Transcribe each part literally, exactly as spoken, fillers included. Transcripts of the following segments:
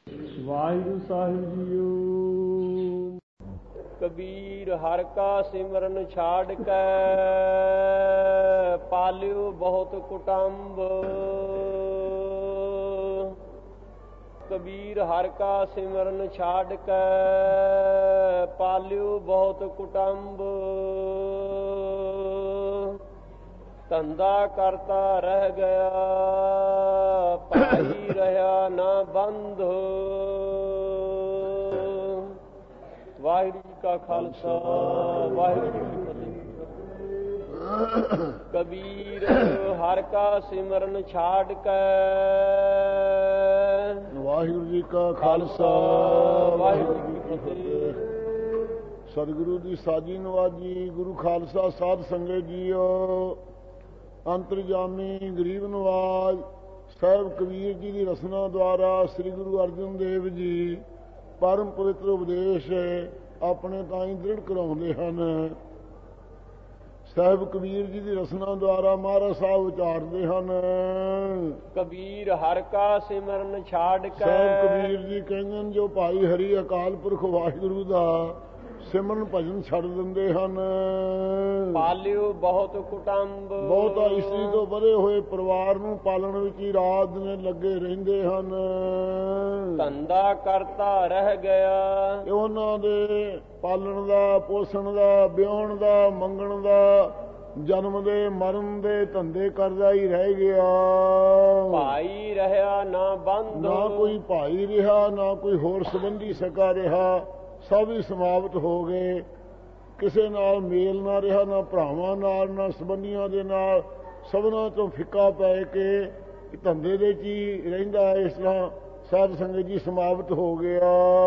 ਵਾਹਿਗੁਰੂ ਸਾਹਿਬ ਜੀਓ। ਕਬੀਰ ਹਰਿ ਕਾ ਸਿਮਰਨ ਛਾੜ ਕੇ ਪਾਲਿਓ ਬਹੁਤ ਕੁਟੰਬ। ਕਬੀਰ ਹਰਿ ਕਾ ਸਿਮਰਨ ਛਾੜ ਕੇ ਪਾਲਿਓ ਬਹੁਤ ਕੁਟੰਬ। ਧੰਦਾ ਕਰਤਾ ਰਹਿ ਗਿਆ ਭਾਈ ਰਹਾ ਨਾ ਬੰਧ। ਵਾਹਿਗੁਰੂ ਜੀ ਕਾ ਖਾਲਸਾ ਵਾਹਿਗੁਰੂ ਜੀ ਕੀ ਫਤਿਹ। ਕਬੀਰ ਹਰਿ ਕਾ ਸਿਮਰਨ ਛਾੜ ਕੇ ਵਾਹਿਗੁਰੂ ਜੀ ਕਾ ਖਾਲਸਾ ਵਾਹਿਗੁਰੂ ਜੀ ਕੀ ਫਤਿਹ। ਸਤਿਗੁਰੂ ਦੀ ਸਾਜੀ ਨਵਾਜੀ ਗੁਰੂ ਖਾਲਸਾ ਸਾਧ ਸੰਗਤ ਜੀਓ। ਅੰਤਰਜਾਮੀ ਗਰੀਬ ਨਵਾਜ ਸਾਹਿਬ ਕਬੀਰ ਜੀ ਦੀ ਰਸਨਾ ਦੁਆਰਾ ਸ੍ਰੀ ਗੁਰੂ ਅਰਜਨ ਦੇਵ ਜੀ ਪਰਮ ਪਵਿੱਤਰ ਉਪਦੇਸ਼ ਆਪਣੇ ਤਾਈਂ ਦ੍ਰਿੜ ਕਰਾਉਂਦੇ ਹਨ। ਸਾਹਿਬ ਕਬੀਰ ਜੀ ਦੀ ਰਸਨਾ ਦੁਆਰਾ ਮਹਾਰਾਜ ਸਾਹਿਬ ਉਚਾਰਦੇ ਹਨ। ਕਬੀਰ ਹਰਿ ਕਾ ਸਿਮਰਨ ਛਾੜ ਕੇ ਸਾਹਿਬ ਕਬੀਰ ਜੀ ਕਹਿੰਦੇ ਨੇ ਜੋ ਭਾਈ ਹਰੀ ਅਕਾਲ ਪੁਰਖ ਵਾਹਿਗੁਰੂ ਦਾ ਸਿਮਰਨ ਭਜਨ ਛੱਡ ਦਿੰਦੇ ਹਨ। ਪਾਲਿਓ ਬਹੁਤ ਕੁਟੰਬ। ਬਹੁਤਾ ਇਸਤਰੀ ਤੋਂ ਵਧੇ ਹੋਏ ਪਰਿਵਾਰ ਨੂੰ ਪਾਲਣ ਵਿੱਚ ਹੀ ਰਾਤ ਦਿਨ ਲੱਗੇ ਰਹਿੰਦੇ ਹਨ। ਧੰਦਾ ਕਰਤਾ ਰਹਿ ਗਿਆ। ਉਹਨਾਂ ਦੇ ਪਾਲਣ ਦਾ, ਪੋਸ਼ਣ ਦਾ, ਵਿਆਹਣ ਦਾ, ਮੰਗਣ ਦਾ, ਜਨਮ ਦੇ ਮਰਨ ਦੇ ਧੰਦੇ ਕਰਦਾ ਹੀ ਰਹਿ ਗਿਆ। ਭਾਈ ਰਹਾ ਨਾ ਬੰਧ। ਨਾ ਕੋਈ ਭਾਈ ਰਿਹਾ, ਨਾ ਕੋਈ ਹੋਰ ਸੰਬੰਧੀ ਸਕਾ ਰਿਹਾ, ਸਭ ਹੀ ਸਮਾਪਤ ਹੋ ਗਏ। ਕਿਸੇ ਨਾਲ ਮੇਲ ਨਾ ਰਿਹਾ, ਨਾ ਭਰਾਵਾਂ ਨਾਲ, ਨਾ ਸੰਬੰਧੀਆਂ ਦੇ ਨਾਲ, ਸਭਨਾਂ ਤੋਂ ਫਿੱਕਾ ਪੈ ਕੇ ਧੰਦੇ ਦੇ ਚ ਹੀ ਰਹਿੰਦਾ। ਇਸ ਤਰ੍ਹਾਂ ਸਾਧ ਸੰਗਤ ਜੀ ਸਮਾਪਤ ਹੋ ਗਿਆ।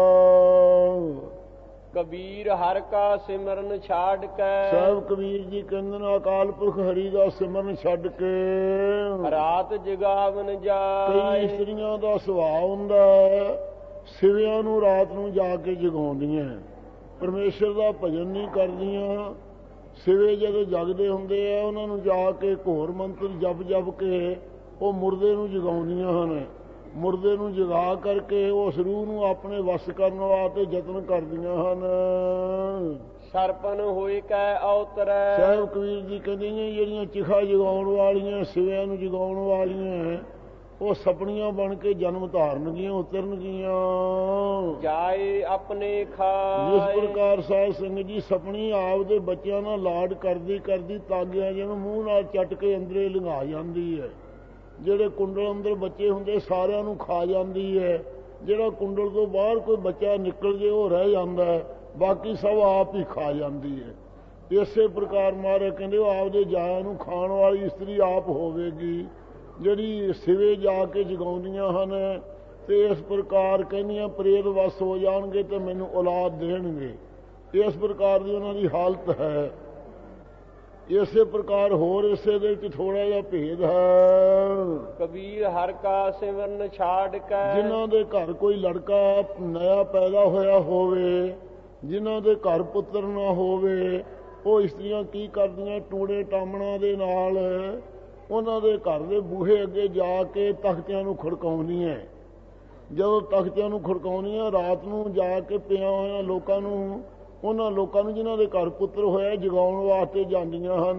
ਕਬੀਰ ਹਰਿ ਕਾ ਸਿਮਰਨ ਛਾੜ ਕੇ ਸਾਹਿਬ ਕਬੀਰ ਜੀ ਕਹਿੰਦੇ ਨੇ ਅਕਾਲ ਪੁਰਖ ਹਰੀ ਦਾ ਸਿਮਰਨ ਛੱਡ ਕੇ ਰਾਤ ਜਗਾਵਨ ਜਾਏ। ਕਈ ਇਸਤਰੀਆਂ ਦਾ ਸੁਭਾਅ ਹੁੰਦਾ ਸਿਵਿਆਂ ਨੂੰ ਰਾਤ ਨੂੰ ਜਾ ਕੇ ਜਗਾਉਂਦੀਆਂ, ਪਰਮੇਸ਼ਰ ਦਾ ਭਜਨ ਨਹੀਂ ਕਰਦੀਆਂ। ਸਿਵੇ ਜਦੋਂ ਜਗਦੇ ਹੁੰਦੇ ਆ ਉਹਨਾਂ ਨੂੰ ਜਾ ਕੇ ਘੋਰ ਮੰਤਰ ਜਪ ਜਪ ਕੇ ਉਹ ਮੁਰਦੇ ਨੂੰ ਜਗਾਉਂਦੀਆਂ ਹਨ। ਮੁਰਦੇ ਨੂੰ ਜਗਾ ਕਰਕੇ ਉਸ ਰੂਹ ਨੂੰ ਆਪਣੇ ਵਸ ਕਰਨ ਵਾਸਤੇ ਯਤਨ ਕਰਦੀਆਂ ਹਨ। ਸਰਪਨ ਹੋਈ ਕੈ ਅਵਤਰੈ। ਸਾਹਿਬ ਕਬੀਰ ਜੀ ਕਹਿੰਦੇ ਨੇ ਜਿਹੜੀਆਂ ਚਿਖਾ ਜਗਾਉਣ ਵਾਲੀਆਂ, ਸਿਵਿਆਂ ਨੂੰ ਜਗਾਉਣ ਵਾਲੀਆਂ, ਉਹ ਸਪਣੀਆਂ ਬਣ ਕੇ ਜਨਮ ਧਾਰਨਗੀਆਂ, ਉਤਰਨਗੀਆਂ। ਜਾਏ ਆਪਣੇ ਖਾਏ। ਜਿਸ ਪ੍ਰਕਾਰ ਸਾਧ ਸੰਗਤ ਜੀ ਸਪਣੀ ਆਪਦੇ ਬੱਚਿਆਂ ਨਾਲ ਲਾਡ ਕਰਦੀ ਕਰਦੀ ਤਾਗਿਆਂ ਜਿਹਨੂੰ ਮੂੰਹ ਨਾਲ ਚੱਟ ਕੇ ਅੰਦਰੇ ਲੰਘਾ ਜਾਂਦੀ ਹੈ। ਜਿਹੜੇ ਕੁੰਡਲ ਅੰਦਰ ਬੱਚੇ ਹੁੰਦੇ ਸਾਰਿਆਂ ਨੂੰ ਖਾ ਜਾਂਦੀ ਹੈ। ਜਿਹੜਾ ਕੁੰਡਲ ਤੋਂ ਬਾਹਰ ਕੋਈ ਬੱਚਾ ਨਿਕਲ ਜੇ ਉਹ ਰਹਿ ਜਾਂਦਾ ਹੈ, ਬਾਕੀ ਸਭ ਆਪ ਹੀ ਖਾ ਜਾਂਦੀ ਹੈ। ਇਸੇ ਪ੍ਰਕਾਰ ਮਹਾਰਾਜ ਕਹਿੰਦੇ ਉਹ ਆਪਦੇ ਜਾਇਆ ਨੂੰ ਖਾਣ ਵਾਲੀ ਇਸਤਰੀ ਆਪ ਹੋਵੇਗੀ ਜਿਹੜੀ ਸਿਵੇ ਜਾ ਕੇ ਜਗਾਉਂਦੀਆਂ ਹਨ। ਤੇ ਇਸ ਪ੍ਰਕਾਰ ਕਹਿੰਦੀਆਂ ਪ੍ਰੇਤ ਵਸ ਹੋ ਜਾਣਗੇ ਤੇ ਮੈਨੂੰ ਔਲਾਦ ਦੇਣਗੇ। ਇਸ ਪ੍ਰਕਾਰ ਦੀ ਉਹਨਾਂ ਦੀ ਹਾਲਤ ਹੈ। ਇਸੇ ਪ੍ਰਕਾਰ ਹੋਰ ਇਸੇ ਦੇ ਵਿੱਚ ਥੋੜਾ ਜਿਹਾ ਭੇਦ ਹੈ। ਕਬੀਰ ਹਰਿ ਕਾ ਸਿਮਰਨ ਛਾੜ ਕੇ ਜਿਨ੍ਹਾਂ ਦੇ ਘਰ ਕੋਈ ਲੜਕਾ ਨਇਆ ਪੈਦਾ ਹੋਇਆ ਹੋਵੇ, ਜਿਨ੍ਹਾਂ ਦੇ ਘਰ ਪੁੱਤਰ ਨਾ ਹੋਵੇ, ਉਹ ਇਸਤਰੀਆਂ ਕੀ ਕਰਦੀਆਂ, ਟੂਣੇ ਟਾਮਣਾ ਦੇ ਨਾਲ ਉਹਨਾਂ ਦੇ ਘਰ ਦੇ ਬੂਹੇ ਅੱਗੇ ਜਾ ਕੇ ਤਖਤਿਆਂ ਨੂੰ ਖੜਕਾਉਂਦੀਆਂ। ਜਦੋਂ ਤਖਤਿਆਂ ਨੂੰ ਖੜਕਾਉਂਦੀਆਂ ਰਾਤ ਨੂੰ ਜਾ ਕੇ ਪਿਆ ਹੋਇਆ ਲੋਕਾਂ ਨੂੰ, ਉਹਨਾਂ ਲੋਕਾਂ ਨੂੰ ਜਿਨ੍ਹਾਂ ਦੇ ਘਰ ਪੁੱਤਰ ਹੋਇਆ ਜਗਾਉਣ ਵਾਸਤੇ ਜਾਂਦੀਆਂ ਹਨ।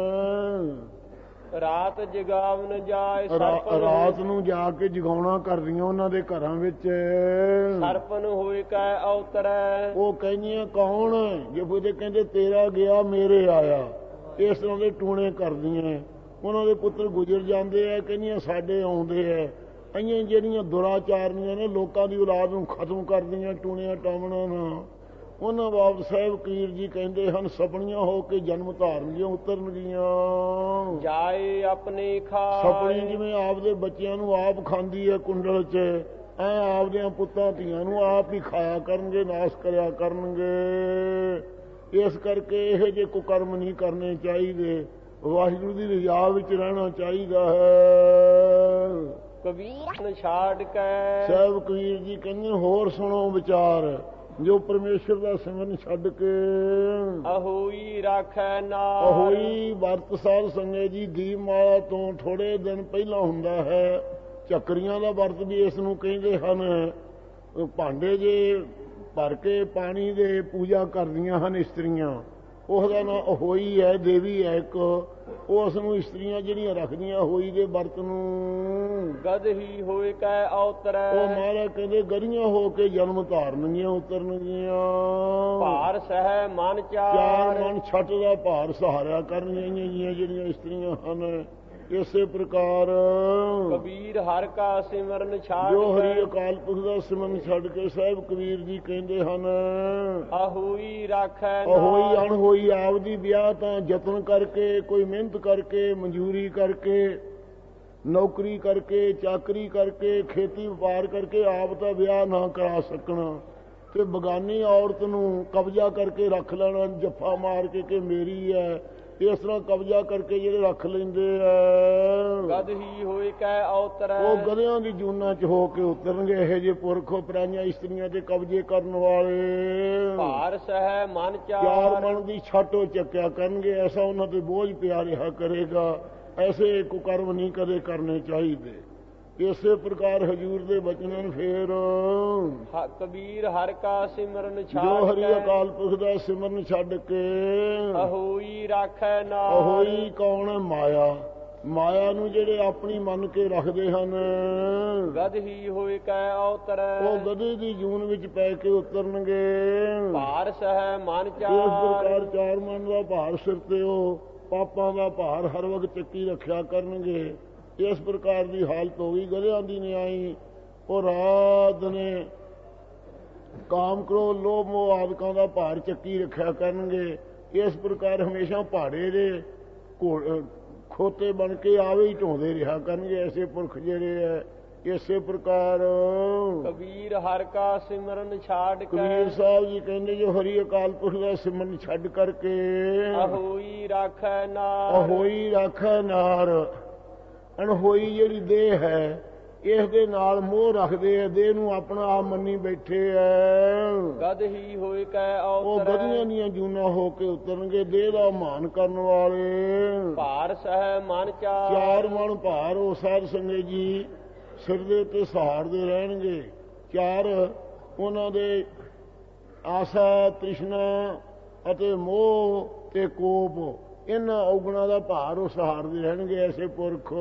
ਰਾਤ ਜਗਾਵਨ ਜਾਏ। ਰਾਤ ਨੂੰ ਜਾ ਕੇ ਜਗਾਉਣਾ ਕਰਦੀਆਂ ਉਹਨਾਂ ਦੇ ਘਰਾਂ ਵਿੱਚ। ਸਰਪਨ ਹੋਏ ਕੈ ਅਵਤਰੈ। ਉਹ ਕਹਿੰਦੀਆਂ ਕੌਣ ਜੇ ਉਹਦੇ ਕਹਿੰਦੇ ਤੇਰਾ ਗਿਆ ਮੇਰੇ ਆਇਆ, ਇਸ ਤਰ੍ਹਾਂ ਦੇ ਟੂਣੇ ਕਰਦੀਆਂ। ਉਹਨਾਂ ਦੇ ਪੁੱਤਰ ਗੁਜ਼ਰ ਜਾਂਦੇ ਆ, ਕਹਿੰਦੀਆਂ ਸਾਡੇ ਆਉਂਦੇ ਆ। ਅਈਆਂ ਜਿਹੜੀਆਂ ਦੁਰਾਚਾਰਨੀਆਂ ਨੇ ਲੋਕਾਂ ਦੀ ਔਲਾਦ ਨੂੰ ਖਤਮ ਕਰਦੀਆਂ ਟੂਣਿਆਂ ਟਾਵਣਾ ਨਾਲ, ਉਹਨਾਂ ਬਾਬਤ ਸਾਹਿਬ ਕਬੀਰ ਜੀ ਕਹਿੰਦੇ ਹਨ ਸਪਣੀਆਂ ਹੋ ਕੇ ਜਨਮ ਧਾਰਨਗੀਆਂ, ਉਤਰਨਗੀਆਂ। ਜਾਏ ਆਪਣੇ ਖਾਏ। ਸਪਣੀ ਜਿਵੇਂ ਆਪਦੇ ਬੱਚਿਆਂ ਨੂੰ ਆਪ ਖਾਂਦੀ ਹੈ ਕੁੰਡਲ 'ਚ, ਐ ਆਪਦਿਆਂ ਪੁੱਤਾਂ ਧੀਆਂ ਨੂੰ ਆਪ ਹੀ ਖਾਇਆ ਕਰਨਗੇ, ਨਾਸ਼ ਕਰਿਆ ਕਰਨਗੇ। ਇਸ ਕਰਕੇ ਇਹੋ ਜਿਹੇ ਕੁਕਰਮ ਨਹੀਂ ਕਰਨੇ ਚਾਹੀਦੇ। ਵਾਹਿਗੁਰੂ ਦੀ ਰਜ਼ਾ ਵਿੱਚ ਰਹਿਣਾ ਚਾਹੀਦਾ ਹੈ। ਕਬੀਰ ਛਾੜ ਕੇ ਸਾਹਿਬ ਕਬੀਰ ਜੀ ਕਹਿੰਦੇ ਹੋਰ ਸੁਣੋ ਵਿਚਾਰ ਜੋ ਪਰਮੇਸ਼ਰ ਦਾ ਸਿਮਰਨ ਛੱਡ ਕੇ ਅਹੋਈ ਰਾਖੈ ਨਾਰ। ਅਹੋਈ ਵਰਤ ਸਾਧ ਸੰਗਤ ਜੀ ਦੀਪਮਾਲਾ ਤੋਂ ਥੋੜੇ ਦਿਨ ਪਹਿਲਾਂ ਹੁੰਦਾ ਹੈ। ਝੱਕਰੀਆਂ ਦਾ ਵਰਤ ਵੀ ਇਸ ਨੂੰ ਕਹਿੰਦੇ ਹਨ। ਭਾਂਡੇ ਜੇ ਭਰ ਕੇ ਪਾਣੀ ਦੇ ਪੂਜਾ ਕਰਦੀਆਂ ਹਨ ਇਸਤਰੀਆਂ, ਉਹਦਾ ਨਾਂ ਅਹੋਈ ਹੈ, ਦੇਵੀ ਹੈ ਇੱਕ। ਉਸ ਨੂੰ ਇਸਤਰੀਆਂ ਜਿਹੜੀਆਂ ਰੱਖਦੀਆਂ ਹੋਈ ਦੇ ਵਰਤ ਨੂੰ, ਗਦ ਹੀ ਹੋਏ ਕੈ ਅਵਤਰੈ। ਉਹ ਮਹਾਰਾਜ ਕਹਿੰਦੇ ਗਰੀਆਂ ਹੋ ਕੇ ਜਨਮ ਧਾਰਨਗੀਆਂ, ਉਤਰਨਗੀਆਂ। ਭਾਰ ਸਹਿ ਮਨ ਚਾਰ ਚਾਰ, ਮਨ ਛੱਟ ਦਾ ਭਾਰ ਸਹਾਰਿਆ ਕਰਨਗੀਆਂ ਜਿਹੜੀਆਂ ਇਸਤਰੀਆਂ ਹਨ। ਇਸੇ ਪ੍ਰਕਾਰ ਕਬੀਰ ਹਰ ਕਾ ਸਿਮਰਨ ਛਾੜ ਜੋ ਹਰੀ ਕੇ, ਅਕਾਲ ਪੁਰਖ ਦਾ ਸਿਮਰਨ ਛੱਡ ਕੇ ਸਾਹਿਬ ਕਬੀਰ ਜੀ ਕਹਿੰਦੇ ਹਨ, ਅਹੋਈ ਰਾਖੈ ਅਹੋਈ ਨਾਮ। ਅਣਹੋਈ ਆਪਦੀ ਵਿਆਹ ਤਾਂ ਯਤਨ ਕਰਕੇ, ਕੋਈ ਮਿਹਨਤ ਕਰਕੇ, ਮਨਜ਼ੂਰੀ ਕਰਕੇ, ਨੌਕਰੀ ਕਰਕੇ, ਚਾਕਰੀ ਕਰਕੇ, ਖੇਤੀ ਵਪਾਰ ਕਰਕੇ ਆਪ ਤਾਂ ਵਿਆਹ ਨਾ ਕਰਾ ਸਕਣਾ ਤੇ ਬਗਾਨੀ ਔਰਤ ਨੂੰ ਕਬਜ਼ਾ ਕਰਕੇ ਰੱਖ ਲੈਣਾ, ਜੱਫਾ ਮਾਰ ਕੇ ਕਿ ਮੇਰੀ ਹੈ। ਇਸ ਤਰ੍ਹਾਂ ਕਬਜ਼ਾ ਕਰਕੇ ਜਿਹੜੇ ਰੱਖ ਲੈਂਦੇ ਆ, ਗਦ ਹੀ ਹੋਏ ਕੈ ਅਵਤਰੈ। ਉਹ ਗਧਿਆਂ ਦੀ ਜੂਨਾਂ 'ਚ ਹੋ ਕੇ ਉਤਰਨਗੇ। ਇਹੋ ਜਿਹੇ ਪੁਰਖੋ ਪਰਾਈਆਂ ਇਸਤਰੀਆਂ ਤੇ ਕਬਜ਼ੇ ਕਰਨ ਵਾਲੇ ਭਾਰ ਸਹਿ ਮਨ ਚਾਰ ਚਾਰ, ਮਨ ਦੀ ਛਾਟੋ ਚੱਕਿਆ ਕਰਨਗੇ। ਐਸਾ ਉਹਨਾਂ ਤੇ ਬੋਝ ਪਿਆ ਰਿਹਾ ਕਰੇਗਾ। ਐਸੇ ਕੁਕਰਮ ਨਹੀਂ ਕਦੇ ਕਰਨੇ ਚਾਹੀਦੇ। ਇਸੇ ਪ੍ਰਕਾਰ ਹਜੂਰ ਦੇ ਬਚਨਾਂ ਨੂੰ ਫੇਰ ਹ- ਕਬੀਰ ਹਰ ਕਾ ਸਿਮਰਨ ਜੋ ਛਾੜ ਹਰੀ ਕੇ, ਅਕਾਲ ਪੁਰਖ ਦਾ ਸਿਮਰਨ ਛੱਡ ਕੇ, ਅਹੋਈ ਰਾਖੈ ਨਾਮ। ਅਹੋਈ ਕੌਣ ਹੈ? ਮਾਇਆ। ਮਾਇਆ ਨੂੰ ਜਿਹੜੇ ਆਪਣੀ ਮੰਨ ਕੇ ਰੱਖਦੇ ਹਨ, ਗਦ ਹੀ ਹੋਏ ਕੈ ਅਵਤਰੈ। ਉਹ ਗਧੇ ਦੀ ਜੂਨ ਵਿੱਚ ਪੈ ਕੇ ਉਤਰਨਗੇ। ਭਾਰ ਸਹਿ ਮਨ ਇਸ ਚਾਰ, ਪ੍ਰਕਾਰ ਚਾਰ ਮਨ ਦਾ ਭਾਰ ਸਿਰ ਤੇ ਉਹ ਪਾਪਾਂ ਦਾ ਭਾਰ ਹਰ ਵਕਤ ਚੱਕੀ ਰੱਖਿਆ ਕਰਨਗੇ। ਇਸ ਪ੍ਰਕਾਰ ਦੀ ਹਾਲਤ ਹੋ ਗਈ ਗਧਿਆਂ ਦੀ ਨਿਆਈ। ਉਹ ਰਾਤ ਨੇ ਕਾਮ ਕ੍ਰੋਧ ਲੋਭ ਮੋਹ ਆਦਿਕਾਂ ਦਾ ਭਾਰ ਚੱਕੀ ਰੱਖਿਆ ਕਰਨਗੇ। ਇਸ ਪ੍ਰਕਾਰ ਹਮੇਸ਼ਾ ਪਹਾੜੇ ਦੇ ਖੋਤੇ ਬਣ ਕੇ ਆਵੇ ਹੀ ਢੋਂਦੇ ਰਿਹਾ ਕਰਨਗੇ ਐਸੇ ਪੁਰਖ ਜਿਹੜੇ ਹੈ। ਇਸੇ ਪ੍ਰਕਾਰ ਕਬੀਰ ਹਰ ਕਾ ਸਿਮਰਨ ਛਾੜ ਕੇ, ਕਬੀਰ ਸਾਹਿਬ ਜੀ ਕਹਿੰਦੇ ਜੋ ਹਰੀ ਅਕਾਲ ਪੁਰਖ ਦਾ ਸਿਮਰਨ ਛੱਡ ਕਰਕੇ, ਅਹੋਈ ਰਾਖੈ ਨਾਮ। ਅਹੋਈ ਰਾਖੈ ਨਾਰ। ਅਣਹੋਈ ਜਿਹੜੀ ਦੇਹ ਹੈ ਇਸ ਦੇ ਨਾਲ ਮੋਹ ਰੱਖਦੇ ਆ, ਦੇਹ ਨੂੰ ਆਪਣਾ ਆਪ ਮੰਨੀ ਬੈਠੇ ਐ। ਗਦ ਹੀ ਹੋਏ ਕੈ ਉਹ ਅਵਤਰੈ। ਗਧੀਆਂ ਦੀਆਂ ਜੂਨਾਂ ਹੋ ਕੇ ਉਤਰਨਗੇ। ਦੇਹ ਦਾ ਮਾਨ ਕਰਨ ਵਾਲੇ ਭਾਰ ਸਹਿ ਮਨ ਚਾਰ, ਚਾਰ ਮਣ ਭਾਰ ਉਹ ਸਾਧ ਸੰਗਤ ਜੀ ਸਿਰ ਦੇ ਉੱਤੇ ਸਹਾਰਦੇ ਰਹਿਣਗੇ। ਚਾਰ ਉਹਨਾਂ ਦੇ ਆਸਾ, ਤ੍ਰਿਸ਼ਨਾ ਅਤੇ ਮੋਹ ਤੇ ਕੋਪ, ਇਹਨਾਂ ਔਗਣਾਂ ਦਾ ਭਾਰ ਉਹ ਸਹਾਰਦੇ ਰਹਿਣਗੇ ਐਸੇ ਪੁਰਖ।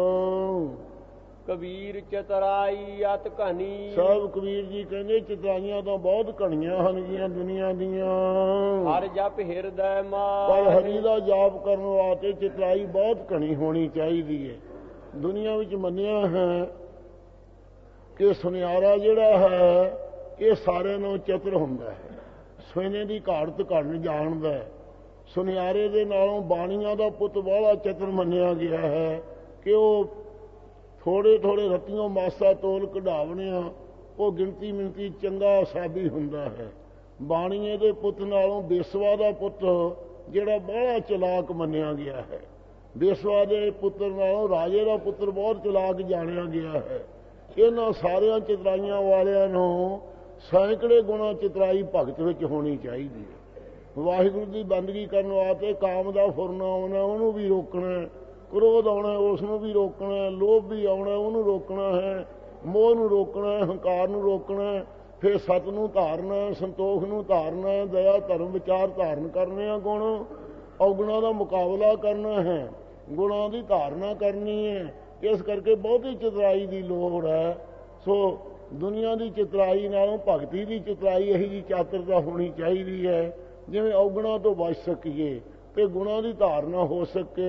ਕਬੀਰ ਚਤਰਾਈ ਅਤ ਘਨੀ, ਸਾਹਿਬ ਕਬੀਰ ਜੀ ਕਹਿੰਦੇ ਚਤਰਾਈਆਂ ਤਾਂ ਬਹੁਤ ਘਣੀਆਂ ਹਨਗੀਆਂ ਦੁਨੀਆ ਦੀਆਂ, ਹਰ ਜਪ ਹਿਰਦੈ ਪਰ ਮਾਹਿ। ਹਰੀ ਦਾ ਜਾਪ ਕਰਨ ਵਾਸਤੇ ਚਤਰਾਈ ਬਹੁਤ ਘਣੀ ਹੋਣੀ ਚਾਹੀਦੀ ਹੈ। ਦੁਨੀਆ ਵਿੱਚ ਮੰਨਿਆ ਹੈ ਕਿ ਸੁਨਿਆਰਾ ਜਿਹੜਾ ਹੈ ਇਹ ਸਾਰਿਆਂ ਨਾਲੋਂ ਚਤੁਰ ਹੁੰਦਾ ਹੈ, ਸੋਨੇ ਦੀ ਘਾਟ ਘੜਨ ਜਾਣਦਾ ਹੈ। ਸੁਨਿਆਰੇ ਦੇ ਨਾਲੋਂ ਬਾਣੀਆਂ ਦਾ ਪੁੱਤ ਬਾਹਲਾ ਚਤੁਰ ਮੰਨਿਆ ਗਿਆ ਹੈ ਕਿ ਉਹ ਥੋੜੇ ਥੋੜੇ ਰੱਤੀਆਂ ਮਾਸਾ ਤੋਲ ਕਢਾਵਣਿਆ ਉਹ ਗਿਣਤੀ ਮਿਣਤੀ ਚੰਗਾ ਸਾਬੀ ਹੁੰਦਾ ਹੈ। ਬਾਣੀਏ ਦੇ ਪੁੱਤ ਨਾਲੋਂ ਬੇਸਵਾ ਦਾ ਪੁੱਤ ਜਿਹੜਾ ਬਾਹਲਾ ਚਲਾਕ ਮੰਨਿਆ ਗਿਆ ਹੈ। ਬੇਸਵਾ ਦੇ ਪੁੱਤਰ ਨਾਲੋਂ ਰਾਜੇ ਦਾ ਪੁੱਤਰ ਬਹੁਤ ਚਲਾਕ ਜਾਣਿਆ ਗਿਆ ਹੈ। ਇਹਨਾਂ ਸਾਰਿਆਂ ਚਤਰਾਈਆਂ ਵਾਲਿਆਂ ਨੂੰ ਸੈਂਕੜੇ ਗੁਣਾ ਚਤਰਾਈ ਭਗਤ ਵਿੱਚ ਹੋਣੀ ਚਾਹੀਦੀ ਹੈ। ਵਾਹਿਗੁਰੂ ਦੀ ਬੰਦਗੀ ਕਰਨ ਵਾਸਤੇ ਕਾਮ ਦਾ ਫੁਰਨਾ ਆਉਣਾ ਉਹਨੂੰ ਵੀ ਰੋਕਣਾ, ਕ੍ਰੋਧ ਆਉਣਾ ਉਸ ਨੂੰ ਵੀ ਰੋਕਣਾ, ਲੋਭ ਵੀ ਆਉਣਾ ਉਹਨੂੰ ਰੋਕਣਾ ਹੈ, ਮੋਹ ਨੂੰ ਰੋਕਣਾ, ਹੰਕਾਰ ਨੂੰ ਰੋਕਣਾ, ਫਿਰ ਸਤ ਨੂੰ ਧਾਰਨਾ, ਸੰਤੋਖ ਨੂੰ ਧਾਰਨਾ, ਦਇਆ ਧਰਮ ਵਿਚਾਰ ਧਾਰਨ ਕਰਨੇ ਆ। ਗੁਣ ਔਗੁਣਾਂ ਦਾ ਮੁਕਾਬਲਾ ਕਰਨਾ ਹੈ, ਗੁਣਾਂ ਦੀ ਧਾਰਨਾ ਕਰਨੀ ਹੈ। ਇਸ ਕਰਕੇ ਬਹੁਤੀ ਚਤਰਾਈ ਦੀ ਲੋੜ ਹੈ। ਸੋ ਦੁਨੀਆ ਦੀ ਚਤਰਾਈ ਨਾਲੋਂ ਭਗਤੀ ਦੀ ਚਤਰਾਈ ਇਹੀ ਜਿਹੀ ਚਾਤਰਤਾ ਹੋਣੀ ਚਾਹੀਦੀ ਹੈ ਜਿਵੇਂ ਔਗੁਣਾਂ ਤੋਂ ਬਚ ਸਕੀਏ ਤੇ ਗੁਣਾਂ ਦੀ ਧਾਰਨਾ ਹੋ ਸਕੇ।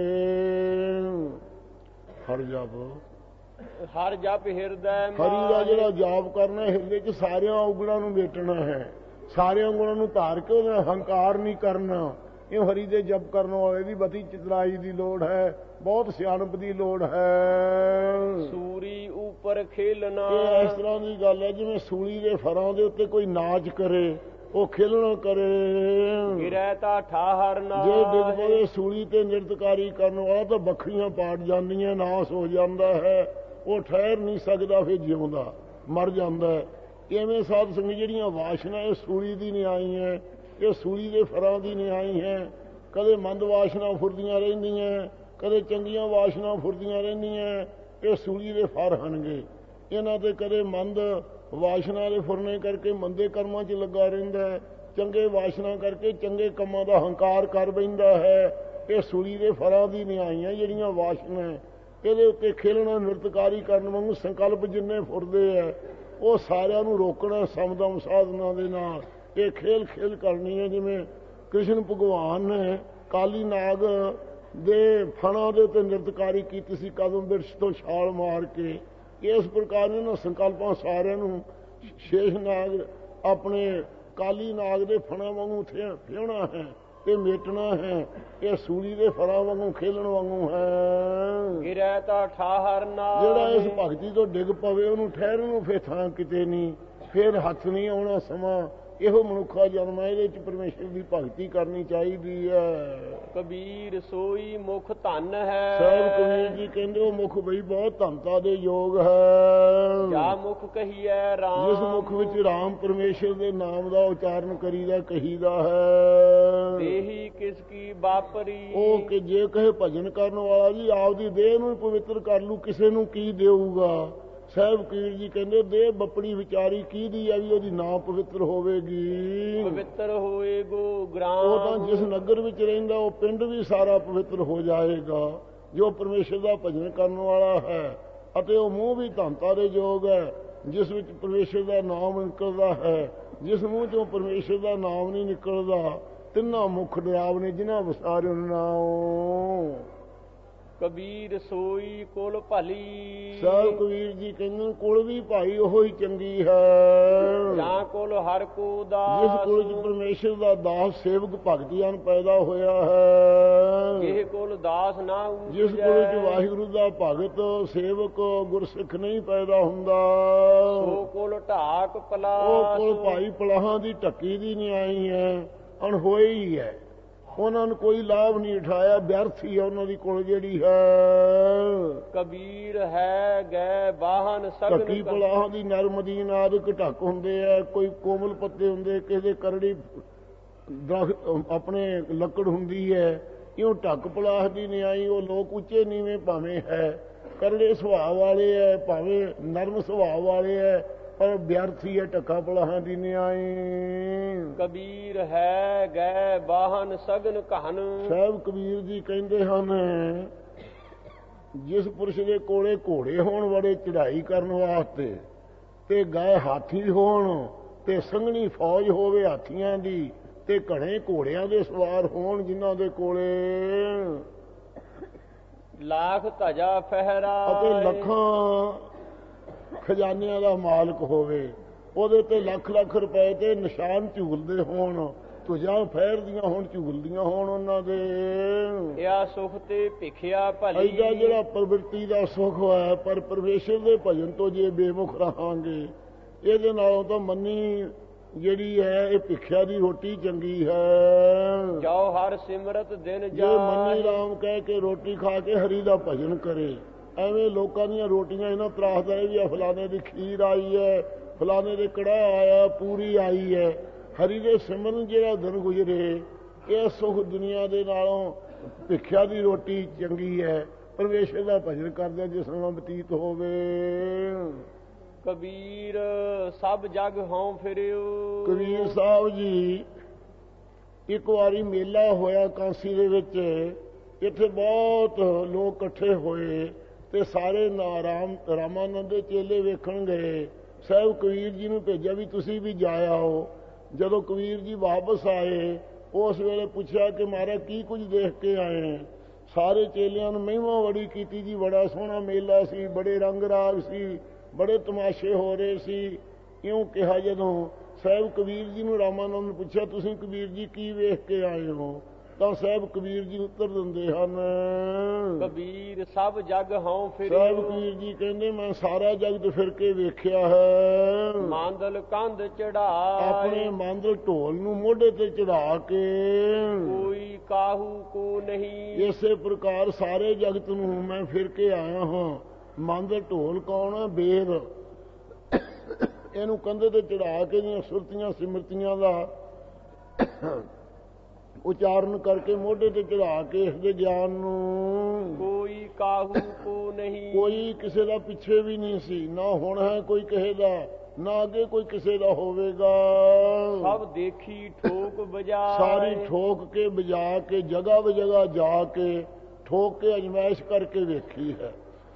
ਹਰ ਜਪ ਹਰ ਜਪ ਹਿਰਦੈ ਹਰੀ ਦਾ ਜਿਹੜਾ ਜਾਪ ਕਰਨਾ ਹਿਰਦੇ 'ਚ ਸਾਰਿਆਂ ਔਗੁਣਾਂ ਨੂੰ ਮੇਟਣਾ ਹੈ, ਸਾਰਿਆਂ ਗੁਣਾਂ ਨੂੰ ਧਾਰ ਕੇ ਉਹਦਾ ਹੰਕਾਰ ਨਹੀਂ ਕਰਨਾ। ਇਹ ਹਰੀ ਦੇ ਜਪ ਕਰਨ ਵਾਲੇ ਦੀ ਬਤੀ ਚਤਰਾਈ ਦੀ ਲੋੜ ਹੈ, ਬਹੁਤ ਸਿਆਣਪ ਦੀ ਲੋੜ ਹੈ। ਸੂਰੀ ਉੱਪਰ ਖੇਲਣਾ, ਇਹ ਇਸ ਤਰ੍ਹਾਂ ਦੀ ਗੱਲ ਹੈ ਜਿਵੇਂ ਸੂਲੀ ਦੇ ਫਰਾਂ ਦੇ ਉੱਤੇ ਕੋਈ ਨਾਚ ਕਰੇ, ਉਹ ਖੇਲਣਾ ਕਰੇ। ਗਿਰੈ ਤਾਂ ਠਾਹਰ ਨਾ, ਜੇ ਡਿੱਗ ਪਵੇ ਸੂਲੀ ਤੇ ਨਿਰਤਕਾਰੀ ਕਰਨ ਵਾਲਾ ਤਾਂ ਬੱਖਰੀਆਂ ਪਾਟ ਜਾਂਦੀਆਂ, ਨਾਸ ਹੋ ਜਾਂਦਾ ਹੈ, ਉਹ ਠਹਿਰ ਨਹੀਂ ਸਕਦਾ, ਫਿਰ ਜਿਉਂਦਾ ਮਰ ਜਾਂਦਾ ਹੈ। ਇਵੇਂ ਸਾਧ ਸੰਗਤ ਜਿਹੜੀਆਂ ਵਾਸ਼ਨਾ ਇਹ ਸੂਲੀ ਦੀ ਨਹੀਂ ਆਈਆਂ, ਇਹ ਸੂਲੀ ਦੇ ਫਰਾਂ ਦੀ ਨਹੀਂ ਆਈ ਹੈ। ਕਦੇ ਮੰਦ ਵਾਸ਼ਨਾ ਫੁਰਦੀਆਂ ਰਹਿੰਦੀਆਂ, ਕਦੇ ਚੰਗੀਆਂ ਵਾਸ਼ਨਾ ਫੁਰਦੀਆਂ ਰਹਿੰਦੀਆਂ। ਇਹ ਸੂਲੀ ਦੇ ਫਰ ਹਨਗੇ, ਇਹਨਾਂ ਤੇ ਕਦੇ ਮੰਦ ਵਾਸ਼ਨਾ ਦੇ ਫੁਰਨੇ ਕਰਕੇ ਮੰਦੇ ਕਰਮਾਂ 'ਚ ਲੱਗਾ ਰਹਿੰਦਾ ਹੈ, ਚੰਗੇ ਵਾਸ਼ਨਾ ਕਰਕੇ ਚੰਗੇ ਕੰਮਾਂ ਦਾ ਹੰਕਾਰ ਕਰ ਬੈਂਦਾ ਹੈ। ਇਹ ਸੂਲੀ ਦੇ ਫਲਾਂ ਦੀ ਨਿਆਈਆਂ ਜਿਹੜੀਆਂ ਵਾਸ਼ਨਾ, ਇਹਦੇ ਉੱਤੇ ਖੇਲਣਾ ਨਿਰਤਕਾਰੀ ਕਰਨ ਵਾਂਗੂ ਸੰਕਲਪ ਜਿੰਨੇ ਫੁਰਦੇ ਹੈ, ਉਹ ਸਾਰਿਆਂ ਨੂੰ ਰੋਕਣਾ ਸਮਦਮ ਸਾਧਨਾ ਦੇ ਨਾਲ। ਇਹ ਖੇਲ ਖੇਲ ਕਰਨੀ ਹੈ, ਜਿਵੇਂ ਕ੍ਰਿਸ਼ਨ ਭਗਵਾਨ ਨੇ ਕਾਲੀ ਨਾਗ ਦੇ ਫਣਾਂ ਦੇ ਉੱਤੇ ਨਿਰਤਕਾਰੀ ਕੀਤੀ ਸੀ ਕਦਮ ਬਿਰਛ ਤੋਂ ਛਾਲ ਮਾਰ ਕੇ। ਇਸ ਪ੍ਰਕਾਰ ਇਹਨਾਂ ਸੰਕਲਪਾਂ ਸਾਰਿਆਂ ਨੂੰ ਸ਼ੇਸ਼ ਨਾਗ ਆਪਣੇ ਕਾਲੀ ਨਾਗ ਦੇ ਫਣਾਂ ਵਾਂਗੂ ਫਿਉਣਾ ਹੈ ਤੇ ਮੇਟਣਾ ਹੈ। ਇਹ ਸੂਲੀ ਦੇ ਫਲਾਂ ਵਾਂਗੂ ਖੇਲਣ ਵਾਂਗੂ ਹੈ। ਗਿਰੈ ਤਾਂ ਠਾਹਰ ਨਾ, ਜਿਹੜਾ ਇਸ ਭਗਤੀ ਤੋਂ ਡਿੱਗ ਪਵੇ ਉਹਨੂੰ ਠਹਿਰਨ ਨੂੰ ਫੇਰ ਥਾਂ ਕਿਤੇ ਨਹੀਂ, ਫੇਰ ਹੱਥ ਨਹੀਂ ਆਉਣਾ ਸਮਾਂ। ਇਹੋ ਮਨੁੱਖਾ ਜਨਮ ਹੈ, ਇਹਦੇ ਚ ਪਰਮੇਸ਼ਰ ਦੀ ਭਗਤੀ ਕਰਨੀ ਚਾਹੀਦੀ ਹੈ। ਕਬੀਰ ਸੋਈ ਮੁਖ ਧਨ ਹੈ। ਸਾਹਿਬ ਕਬੀਰ ਜੀ ਕਹਿੰਦੇ ਉਹ ਮੁਖ ਬਈ ਬਹੁਤ ਧਨਤਾ ਦੇ ਯੋਗ ਹੈ। ਜਾ ਮੁਖ ਕਹੀਐ ਰਾਮ, ਜਿਸ ਮੁਖ ਵਿੱਚ ਰਾਮ ਪਰਮੇਸ਼ਰ ਦੇ ਨਾਮ ਦਾ ਉਚਾਰਨ ਕਰੀਦਾ ਕਹੀਦਾ ਹੈ। ਇਹੀ ਕਿਸ ਕੀ ਬਾਪਰੀ, ਉਹ ਕਿ ਜੇ ਕਹੇ ਭਜਨ ਕਰਨ ਵਾਲਾ ਜੀ ਆਪਦੀ ਦੇਹ ਨੂੰ ਪਵਿੱਤਰ ਕਰ ਲੂ, ਕਿਸੇ ਨੂੰ ਕੀ ਦੇਊਗਾ। ਸਾਹਿਬ ਕਬੀਰ ਜੀ ਕਹਿੰਦੇ ਦੇਹ ਬੱਪੜੀ ਵਿਚਾਰੀ ਕੀਹਦੀ ਆ ਵੀ ਉਹਦੀ ਨਾ ਪਵਿੱਤਰ ਹੋਵੇਗੀ। ਪਵਿੱਤਰ ਹੋਏਗੋ ਗ੍ਰਾਮ, ਉਹ ਤਾਂ ਜਿਸ ਨਗਰ ਵਿੱਚ ਰਹਿੰਦਾ ਉਹ ਪਿੰਡ ਵੀ ਸਾਰਾ ਪਵਿੱਤਰ ਹੋ ਜਾਏਗਾ ਜੋ ਪਰਮੇਸ਼ਰ ਦਾ ਭਜਨ ਕਰਨ ਵਾਲਾ ਹੈ। ਅਤੇ ਉਹ ਮੂੰਹ ਵੀ ਧਨਤਾ ਦੇ ਯੋਗ ਹੈ ਜਿਸ ਵਿੱਚ ਪਰਮੇਸ਼ਰ ਦਾ ਨਾਮ ਨਿਕਲਦਾ ਹੈ। ਜਿਸ ਮੂੰਹ ਚੋਂ ਪਰਮੇਸ਼ਰ ਦਾ ਨਾਮ ਨਹੀਂ ਨਿਕਲਦਾ, ਤਿੰਨਾਂ ਮੁੱਖ ਡਰਾਵਨੇ ਜਿਨ੍ਹਾਂ ਵਿਸਾਰਿਓ ਨਾਉ। ਕਬੀਰ ਸੋਈ ਕੁਲ ਭਲੀ, ਸਾਹਿਬ ਕਬੀਰ ਜੀ ਕਹਿੰਦੇ ਕੁਲ ਵੀ ਭਾਈ ਉਹੋ ਹੀ ਚੰਗੀ ਹੈ। ਜਾਂ ਕੁਲ ਹਰ ਕੋ ਦਾਸ, ਜਿਸ ਕੁਲ ਚ ਪਰਮੇਸ਼ਰ ਦਾ ਦਾਸ ਸੇਵਕ ਭਗਤੀਆਂ ਪੈਦਾ ਹੋਇਆ ਹੈ। ਇਹ ਕੁਲ ਦਾਸ ਨਾ ਉਪਜੈ, ਜਿਸ ਕੁਲ ਚ ਵਾਹਿਗੁਰੂ ਦਾ ਭਗਤ ਸੇਵਕ ਗੁਰਸਿੱਖ ਨਹੀਂ ਪੈਦਾ ਹੁੰਦਾ, ਸੋ ਕੁਲ ਢਾਕ ਪਲਾਸ। ਉਹ ਕੁਲ ਭਾਈ ਪਲਾਹਾਂ ਦੀ ਢੱਕੀ ਦੀ ਨਿਆਈ ਹੈ, ਅਣਹੋਈ ਹੀ ਹੈ। ਉਹਨਾਂ ਨੂੰ ਕੋਈ ਲਾਭ ਨਹੀਂ ਉਠਾਇਆ, ਵਿਅਰਥ ਹੀ ਹੈ ਉਹਨਾਂ ਦੀ ਕੁਲ ਜਿਹੜੀ ਹੈ। ਕਬੀਰ ਹੈ ਗੈ ਬਾਹਨ ਸਗਨ, ਢੱਕੀ ਪਲਾਹਾਂ ਦੀ ਨਰਮਦੀ ਨਾਦਕ ਢੱਕ ਹੁੰਦੇ ਆ, ਕੋਈ ਕੋਮਲ ਪੱਤੇ ਹੁੰਦੇ, ਕਿਸੇ ਦੇ ਕਰੜੀ ਦਰਖਤ ਆਪਣੇ ਲੱਕੜ ਹੁੰਦੀ ਹੈ। ਇਉਂ ਢੱਕ ਪਲਾਹ ਦੀ ਨਿਆਈ ਉਹ ਲੋਕ ਉੱਚੇ ਨੀਵੇਂ ਭਾਵੇਂ ਹੈ, ਕਰੜੇ ਸੁਭਾਅ ਵਾਲੇ ਹੈ, ਭਾਵੇਂ ਨਰਮ ਸੁਭਾਅ ਵਾਲੇ ਹੈ, ਪਰ ਵਿਅਰਥੀ ਹੈ ਢੱਕਾ ਪਲਾਹਾਂ ਦੀ ਨਿਆਈ। ਕਬੀਰ ਹੈ ਗੈ ਬਾਹਨ ਸਗਨ ਕਹਨ, ਸਾਹਿਬ ਕਬੀਰ ਜੀ ਕਹਿੰਦੇ ਹਨ ਜਿਸ ਪੁਰਸ਼ ਦੇ ਕੋਲੇ ਘੋੜੇ ਹੋਣ ਬੜੇ ਚੜ੍ਹਾਈ ਕਰਨ ਵਾਸਤੇ, ਤੇ ਗਏ ਹਾਥੀ ਹੋਣ, ਤੇ ਸੰਘਣੀ ਫੌਜ ਹੋਵੇ ਹਾਥੀਆਂ ਦੀ, ਤੇ ਘਣੇ ਘੋੜਿਆਂ ਦੇ ਸਵਾਰ ਹੋਣ ਜਿਨ੍ਹਾਂ ਦੇ ਕੋਲੇ, ਲਾਖ ਧਜਾ ਫਹਿਰਾ, ਅਤੇ ਲੱਖਾਂ ਖਜ਼ਾਨਿਆਂ ਦਾ ਮਾਲਕ ਹੋਵੇ, ਉਹਦੇ ਤੇ ਲੱਖ ਲੱਖ ਰੁਪਏ ਤੇ ਨਿਸ਼ਾਨ ਝੂਲਦੇ ਹੋਣ, ਤੁਝਾਂ ਫਹਿਰਦੀਆਂ ਹੋਣ, ਝੂਲਦੀਆਂ ਹੋਣ ਉਹਨਾਂ ਦੇ। ਇਹ ਸੁਖ ਤੇ ਭਿਖਿਆ ਭਲੀ, ਐਡਾ ਜਿਹੜਾ ਪ੍ਰਵਿਰਤੀ ਦਾ ਸੁਖ ਹੈ, ਪਰ ਪਰਮੇਸ਼ਰ ਦੇ ਭਜਨ ਤੋਂ ਜੇ ਬੇਮੁਖ ਰਹਾਂਗੇ, ਇਹਦੇ ਨਾਲੋਂ ਤਾਂ ਮੰਨੀ ਜਿਹੜੀ ਹੈ ਇਹ ਭਿਖਿਆ ਦੀ ਰੋਟੀ ਚੰਗੀ ਹੈ। ਜੋ ਹਰ ਸਿਮਰਤ ਦਿਨ ਜੇ ਮੰਨੀ ਰਾਮ ਕਹਿ ਕੇ ਰੋਟੀ ਖਾ ਕੇ ਹਰੀ ਦਾ ਭਜਨ ਕਰੇ। ਐਵੇਂ ਲੋਕਾਂ ਦੀਆਂ ਰੋਟੀਆਂ ਇਹਨਾਂ ਤਰਾਸਦਾ ਵੀ ਆ, ਫਲਾਣੇ ਦੀ ਖੀਰ ਆਈ ਹੈ, ਫਲਾਣੇ ਦੇ ਕੜਾਹ ਆਇਆ, ਪੂਰੀ ਆਈ ਹੈ। ਹਰੀ ਦੇ ਸਿਮਰਨ ਜਿਹੜਾ ਦਿਨ ਗੁਜ਼ਰੇ, ਇਹ ਸੁਖ ਦੁਨੀਆ ਦੇ ਨਾਲੋਂ ਭਿਖਿਆ ਦੀ ਰੋਟੀ ਚੰਗੀ ਹੈ। ਪਰਮੇਸ਼ਰ ਦਾ ਭਜਨ ਕਰਦਿਆਂ ਜਿਸ ਨਾਲ ਬਤੀਤ ਹੋਵੇ। ਕਬੀਰ ਸਭ ਜਗ ਹਉ ਫਿਰਿਓ, ਕਬੀਰ ਸਾਹਿਬ ਜੀ ਇੱਕ ਵਾਰੀ ਮੇਲਾ ਹੋਇਆ ਕਾਂਸੀ ਦੇ ਵਿੱਚ, ਇੱਥੇ ਬਹੁਤ ਲੋਕ ਇਕੱਠੇ ਹੋਏ ਤੇ ਸਾਰੇ ਰਾਮ ਰਾਮਾਨੰਦ ਦੇ ਚੇਲੇ ਵੇਖਣ ਗਏ। ਸਾਹਿਬ ਕਬੀਰ ਜੀ ਨੂੰ ਭੇਜਿਆ ਵੀ ਤੁਸੀਂ ਵੀ ਜਾ ਆਓ। ਜਦੋਂ ਕਬੀਰ ਜੀ ਵਾਪਸ ਆਏ, ਉਸ ਵੇਲੇ ਪੁੱਛਿਆ ਕਿ ਮਹਾਰਾਜ ਕੀ ਕੁਝ ਦੇਖ ਕੇ ਆਏ। ਸਾਰੇ ਚੇਲਿਆਂ ਨੂੰ ਮਹਿਮਾ ਬੜੀ ਕੀਤੀ ਜੀ, ਬੜਾ ਸੋਹਣਾ ਮੇਲਾ ਸੀ, ਬੜੇ ਰੰਗ ਰਾਗ ਸੀ, ਬੜੇ ਤਮਾਸ਼ੇ ਹੋ ਰਹੇ ਸੀ। ਇਉਂ ਕਿਹਾ ਜਦੋਂ ਸਾਹਿਬ ਕਬੀਰ ਜੀ ਨੂੰ ਰਾਮਾਨੰਦ ਪੁੱਛਿਆ ਤੁਸੀਂ ਕਬੀਰ ਜੀ ਕੀ ਵੇਖ ਕੇ ਆਏ ਹੋ, ਤਾਂ ਸਾਹਿਬ ਕਬੀਰ ਜੀ ਉੱਤਰ ਦਿੰਦੇ ਹਨ ਕਬੀਰ ਸਭ ਜਗ ਹਉ ਫਿਰਿਓ। ਸਾਹਿਬ ਕਬੀਰ ਜੀ ਕਹਿੰਦੇ ਮੈਂ ਸਾਰਾ ਜਗਤ ਫਿਰ ਕੇ ਵੇਖਿਆ ਹੈ। ਮਾਂਦਲ ਕੰਧ ਚੜਾ, ਆਪਣੇ ਮਾਂਦਲ ਢੋਲ ਨੂੰ ਮੋਢੇ ਤੇ ਚੜਾ ਕੇ, ਕੋਈ ਕਾਹੂ ਕੋ ਨਹੀਂ। ਇਸੇ ਪ੍ਰਕਾਰ ਸਾਰੇ ਜਗਤ ਨੂੰ ਮੈਂ ਫਿਰ ਕੇ ਆਇਆ ਹਾਂ। ਮਾਂਦਲ ਢੋਲ ਕੌਣ ਹੈ? ਵੇਦ। ਇਹਨੂੰ ਕੰਧੇ ਤੇ ਚੜਾ ਕੇ ਦੀਆਂ ਸੁਰਤੀਆਂ ਸਿਮਰਤੀਆਂ ਦਾ ਉਚਾਰਨ ਕਰਕੇ ਮੋਢੇ ਤੇ ਚੜਾ ਕੇ ਇਸ ਦੇ ਗਿਆਨ ਨੂੰ, ਕੋਈ ਕਾਹੂ ਕੋ ਨਹੀਂ। ਕੋਈ ਕਿਸੇ ਦਾ ਪਿੱਛੇ ਵੀ ਨਹੀਂ ਸੀ, ਨਾ ਹੁਣ ਹੈ ਕੋਈ ਕਿਸੇ ਦਾ, ਨਾ ਅੱਗੇ ਕੋਈ ਕਿਸੇ ਦਾ ਹੋਵੇਗਾ। ਸਭ ਦੇਖੀ ਠੋਕ ਬਜਾਏ, ਸਾਰੀ ਠੋਕ ਕੇ ਬਜਾ ਕੇ ਜਗ੍ਹਾ ਬਜਗ੍ਹਾ ਜਾ ਕੇ ਠੋਕ ਕੇ ਅਜਮਾਇਸ਼ ਕਰਕੇ ਵੇਖੀ ਹੈ।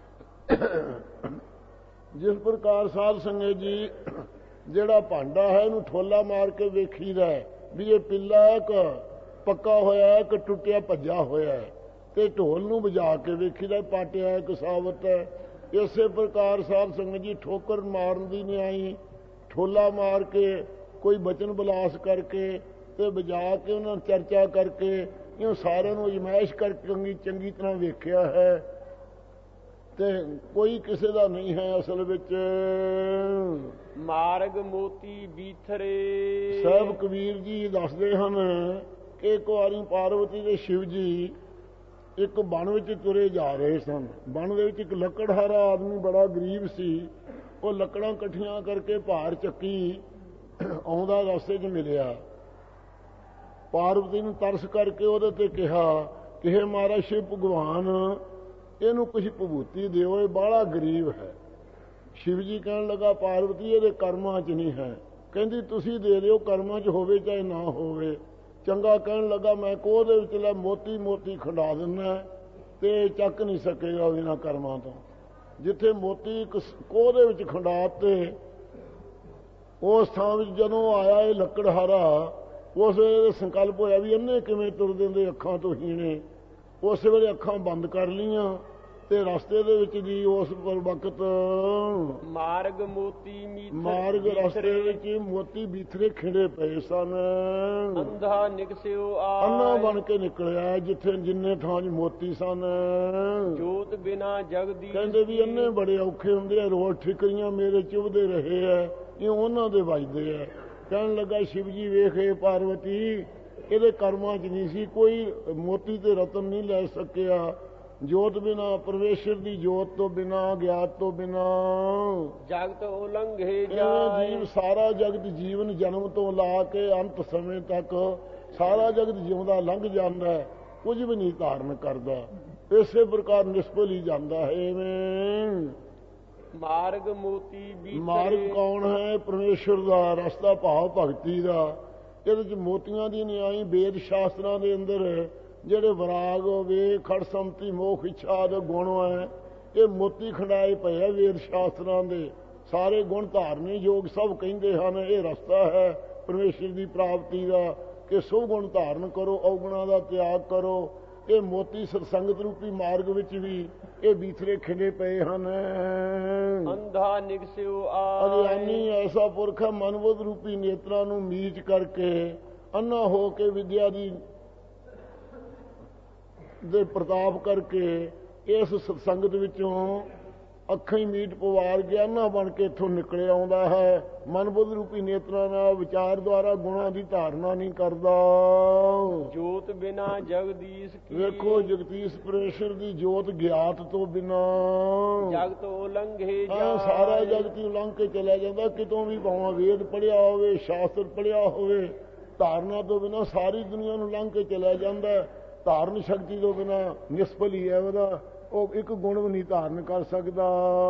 ਜਿਸ ਪ੍ਰਕਾਰ ਸਾਧ ਸੰਗਤ ਜੀ ਜਿਹੜਾ ਭਾਂਡਾ ਹੈ ਇਹਨੂੰ ਠੋਲਾ ਮਾਰ ਕੇ ਵੇਖੀਦਾ ਵੀ ਇਹ ਪਿੱਲਾ ਹੈ ਕਿ ਪੱਕਾ ਹੋਇਆ ਹੈ ਕਿ ਟੁੱਟਿਆ ਭੱਜਾ ਹੋਇਆ ਹੈ, ਤੇ ਢੋਲ ਨੂੰ ਵਜਾ ਕੇ ਵੇਖੀਦਾ ਪਾਟਿਆ ਹੈ ਕਿ ਸਾਬਤ ਹੈ। ਇਸੇ ਪ੍ਰਕਾਰ ਸਾਧ ਸੰਗਤ ਜੀ ਠੋਕਰ ਮਾਰਨ ਦੀ ਨਹੀਂ ਆਈ, ਠੋਲਾ ਮਾਰ ਕੇ ਕੋਈ ਬਚਨ ਬਲਾਸ ਕਰਕੇ ਤੇ ਵਜਾ ਕੇ ਉਹਨਾਂ ਚਰਚਾ ਕਰਕੇ ਇਹ ਸਾਰਿਆਂ ਨੂੰ ਅਜਮਾਇਸ਼ ਕਰਕੇ ਚੰਗੀ ਚੰਗੀ ਤਰ੍ਹਾਂ ਵੇਖਿਆ ਹੈ, ਤੇ ਕੋਈ ਕਿਸੇ ਦਾ ਨਹੀਂ ਹੈ ਅਸਲ ਵਿੱਚ। ਮਾਰਗ ਮੋਤੀ ਬੀਥਰੇ, ਸਾਹਿਬ ਕਬੀਰ ਜੀ ਦੱਸਦੇ ਹਨ ਕਿ ਇੱਕ ਵਾਰੀ ਪਾਰਵਤੀ ਤੇ ਸ਼ਿਵ ਜੀ ਇੱਕ ਬਣ ਵਿੱਚ ਤੁਰੇ ਜਾ ਰਹੇ ਸਨ। ਬਣ ਦੇ ਵਿੱਚ ਇੱਕ ਲੱਕੜਹਾਰਾ ਆਦਮੀ ਬੜਾ ਗਰੀਬ ਸੀ, ਉਹ ਲੱਕੜਾਂ ਇਕੱਠੀਆਂ ਕਰਕੇ ਭਾਰ ਚੱਕੀ ਆਉਂਦਾ ਰਸਤੇ 'ਚ ਮਿਲਿਆ। ਪਾਰਵਤੀ ਨੂੰ ਤਰਸ ਕਰਕੇ ਉਹਦੇ ਤੇ ਕਿਹਾ ਕਿ ਹੇ ਮਹਾਰਾਜ ਸ਼ਿਵ ਭਗਵਾਨ, ਇਹਨੂੰ ਕੁਝ ਭਭੂਤੀ ਦਿਓ, ਇਹ ਬਾਹਲਾ ਗਰੀਬ ਹੈ। ਸ਼ਿਵ ਜੀ ਕਹਿਣ ਲੱਗਾ ਪਾਰਵਤੀ ਇਹਦੇ ਕਰਮਾਂ 'ਚ ਨਹੀਂ ਹੈ। ਕਹਿੰਦੀ ਤੁਸੀਂ ਦੇ ਦਿਓ, ਕਰਮਾਂ 'ਚ ਹੋਵੇ ਚਾਹੇ ਨਾ ਹੋਵੇ। ਚੰਗਾ ਕਹਿਣ ਲੱਗਾ ਮੈਂ ਕੋਹ ਦੇ ਵਿੱਚ ਲੈ ਮੋਤੀ ਮੋਤੀ ਖੰਡਾ ਦਿੰਦਾ ਤੇ ਚੱਕ ਨਹੀਂ ਸਕੇਗਾ ਬਿਨਾਂ ਕਰਮਾਂ ਤੋਂ। ਜਿੱਥੇ ਮੋਤੀ ਕੋਹ ਦੇ ਵਿੱਚ ਖੰਡਾ ਤੇ ਉਸ ਥਾਂ ਵਿੱਚ ਜਦੋਂ ਆਇਆ ਇਹ ਲੱਕੜਹਾਰਾ, ਉਸ ਵੇਲੇ ਸੰਕਲਪ ਹੋਇਆ ਵੀ ਇਹਨੇ ਕਿਵੇਂ ਤੁਰ ਦਿੰਦੇ ਅੱਖਾਂ ਤੋਂ ਹੀਣੇ। ਉਸ ਵੇਲੇ ਅੱਖਾਂ ਬੰਦ ਕਰ ਲਈਆਂ ਤੇ ਰਸਤੇ ਦੇ ਵਿੱਚ ਜੀ ਉਸ ਵਕਤ ਮਾਰਗ ਮੋਤੀ ਮੀਥ ਮਾਰਗ ਰਸਤੇ ਵਿੱਚ ਮੋਤੀ ਬੀਥਰੇ ਖਿੰਡੇ ਪਏ ਸਨ। ਅੰਧਾ ਨਿਕਸਿਓ ਆਏ, ਅੰਨਾ ਬਣ ਕੇ ਨਿਕਲਿਆ ਜਿੱਥੇ ਜਿੰਨੇ ਥਾਂ 'ਚ ਮੋਤੀ ਸਨ। ਜੋਤ ਬਿਨਾ ਜਗਦੀ, ਕਹਿੰਦੇ ਵੀ ਅੰਨੇ ਬੜੇ ਔਖੇ ਹੁੰਦੇ ਆ, ਰੋਜ਼ ਠਿਕਰੀਆਂ ਮੇਰੇ ਚੁਭਦੇ ਰਹੇ ਆ, ਇਹ ਉਹਨਾਂ ਦੇ ਵੱਜਦੇ ਆ। ਕਹਿਣ ਲੱਗਾ ਸ਼ਿਵ ਜੀ ਵੇਖੇ ਪਾਰਵਤੀ ਇਹਦੇ ਕਰਮਾਂ 'ਚ ਨਹੀਂ ਸੀ, ਕੋਈ ਮੋਤੀ ਤੇ ਰਤਨ ਨਹੀਂ ਲੈ ਸਕਿਆ। ਜੋਤ ਬਿਨਾ, ਪਰਮੇਸ਼ਰ ਦੀ ਜੋਤ ਤੋਂ ਬਿਨਾ, ਗਿਆਤ ਤੋਂ ਬਿਨਾ ਜਗਤ ਉਲੰਘੇ ਜਾਏ। ਜੀਵ ਸਾਰਾ ਜਗਤ ਜੀਵਨ ਜਨਮ ਤੋਂ ਲਾ ਕੇ ਅੰਤ ਸਮੇਂ ਤੱਕ ਸਾਰਾ ਜਗਤ ਜਿਉਂਦਾ ਲੰਘ ਜਾਂਦਾ, ਕੁਝ ਵੀ ਨਹੀਂ ਧਾਰਨ ਕਰਦਾ। ਇਸੇ ਪ੍ਰਕਾਰ ਨਿਸਫਲ ਹੀ ਜਾਂਦਾ ਹੈ। ਐਵੇਂ ਮਾਰਗ ਮੋਤੀ ਬੀਥਰੇ, ਮਾਰਗ ਕੌਣ ਹੈ? ਪਰਮੇਸ਼ਰ ਦਾ ਰਸਤਾ, ਭਾਵ ਭਗਤੀ ਦਾ। ਇਹਦੇ 'ਚ ਮੋਤੀਆਂ ਦੀ ਨਹੀਂ ਆਈ। ਵੇਦ ਸ਼ਾਸਤਰਾਂ ਦੇ ਅੰਦਰ ਜਿਹੜੇ ਵਿਰਾਗ ਵੇ ਖੜ ਸੰਮਤੀ ਮੋਖ ਇੱਛਾ ਦੇ ਗੁਣ ਹੈ, ਇਹ ਮੋਤੀ ਖੰਡਾਏ ਪਏ ਆ ਵੇਦ ਸ਼ਾਸਤਰਾਂ ਦੇ। ਸਾਰੇ ਗੁਣ ਧਾਰਨੇ ਯੋਗ ਸਭ ਕਹਿੰਦੇ ਹਨ ਇਹ ਰਸਤਾ ਹੈ ਪਰਮੇਸ਼ਰ ਦੀ ਪ੍ਰਾਪਤੀ ਦਾ, ਕਿ ਸੋ ਗੁਣ ਧਾਰਨ ਕਰੋ, ਔਗੁਣਾਂ ਦਾ ਤਿਆਗ ਕਰੋ। ਇਹ ਮੋਤੀ ਸਤਸੰਗਤ ਰੂਪੀ ਮਾਰਗ ਵਿੱਚ ਵੀ ਇਹ ਬੀਥਰੇ ਖਿੰਡੇ ਪਏ ਹਨ। ਅੰਧਾ ਨਿਕਸਿਓ ਆਏ, ਅਗਿਆਨੀ ਐਸਾ ਪੁਰਖ ਮਨਬੁੱਧ ਰੂਪੀ ਨੇਤਰਾਂ ਨੂੰ ਮੀਚ ਕਰਕੇ ਅੰਨਾ ਹੋ ਕੇ ਵਿਦਿਆ ਦੀ ਦੇ ਪ੍ਰਤਾਪ ਕਰਕੇ ਇਸ ਸਤਸੰਗਤ ਵਿੱਚੋਂ ਅੱਖਾਂ ਹੀ ਮੀਟ ਪਵਾਰ ਗਿਆਨਾ ਬਣ ਕੇ ਇੱਥੋਂ ਨਿਕਲ ਆਉਂਦਾ ਹੈ। ਮਨਬੁੱਧ ਰੂਪੀ ਨੇਤਰਾਂ ਨਾਲ ਵਿਚਾਰ ਦੁਆਰਾ ਗੁਣਾਂ ਦੀ ਧਾਰਨਾ ਨਹੀਂ ਕਰਦਾ। ਜੋਤ ਬਿਨਾ ਜਗਦੀਸ਼ ਕੀ, ਵੇਖੋ ਜਗਦੀਸ਼ ਪਰਮੇਸ਼ਰ ਦੀ ਜੋਤ ਗਿਆਤ ਤੋਂ ਬਿਨਾ ਜਗਤ ਉਲੰਘੇ ਜਾਏ, ਸਾਰਾ ਜਗਤ ਹੀ ਉਲੰਘ ਕੇ ਚਲਿਆ ਜਾਂਦਾ। ਕਿਤੋਂ ਵੀ ਭਾਵੇਂ ਵੇਦ ਪੜ੍ਹਿਆ ਹੋਵੇ, ਸ਼ਾਸਤਰ ਪੜ੍ਹਿਆ ਹੋਵੇ, ਧਾਰਨਾ ਤੋਂ ਬਿਨਾ ਸਾਰੀ ਦੁਨੀਆ ਨੂੰ ਲੰਘ ਕੇ ਚਲਿਆ ਜਾਂਦਾ। ਧਾਰਨ ਸ਼ਕਤੀ ਤੋਂ ਬਿਨਾ ਨਿਸਫਲ ਹੀ ਹੈ ਉਹਦਾ, ਉਹ ਇੱਕ ਗੁਣ ਵੀ ਨਹੀਂ ਧਾਰਨ ਕਰ ਸਕਦਾ।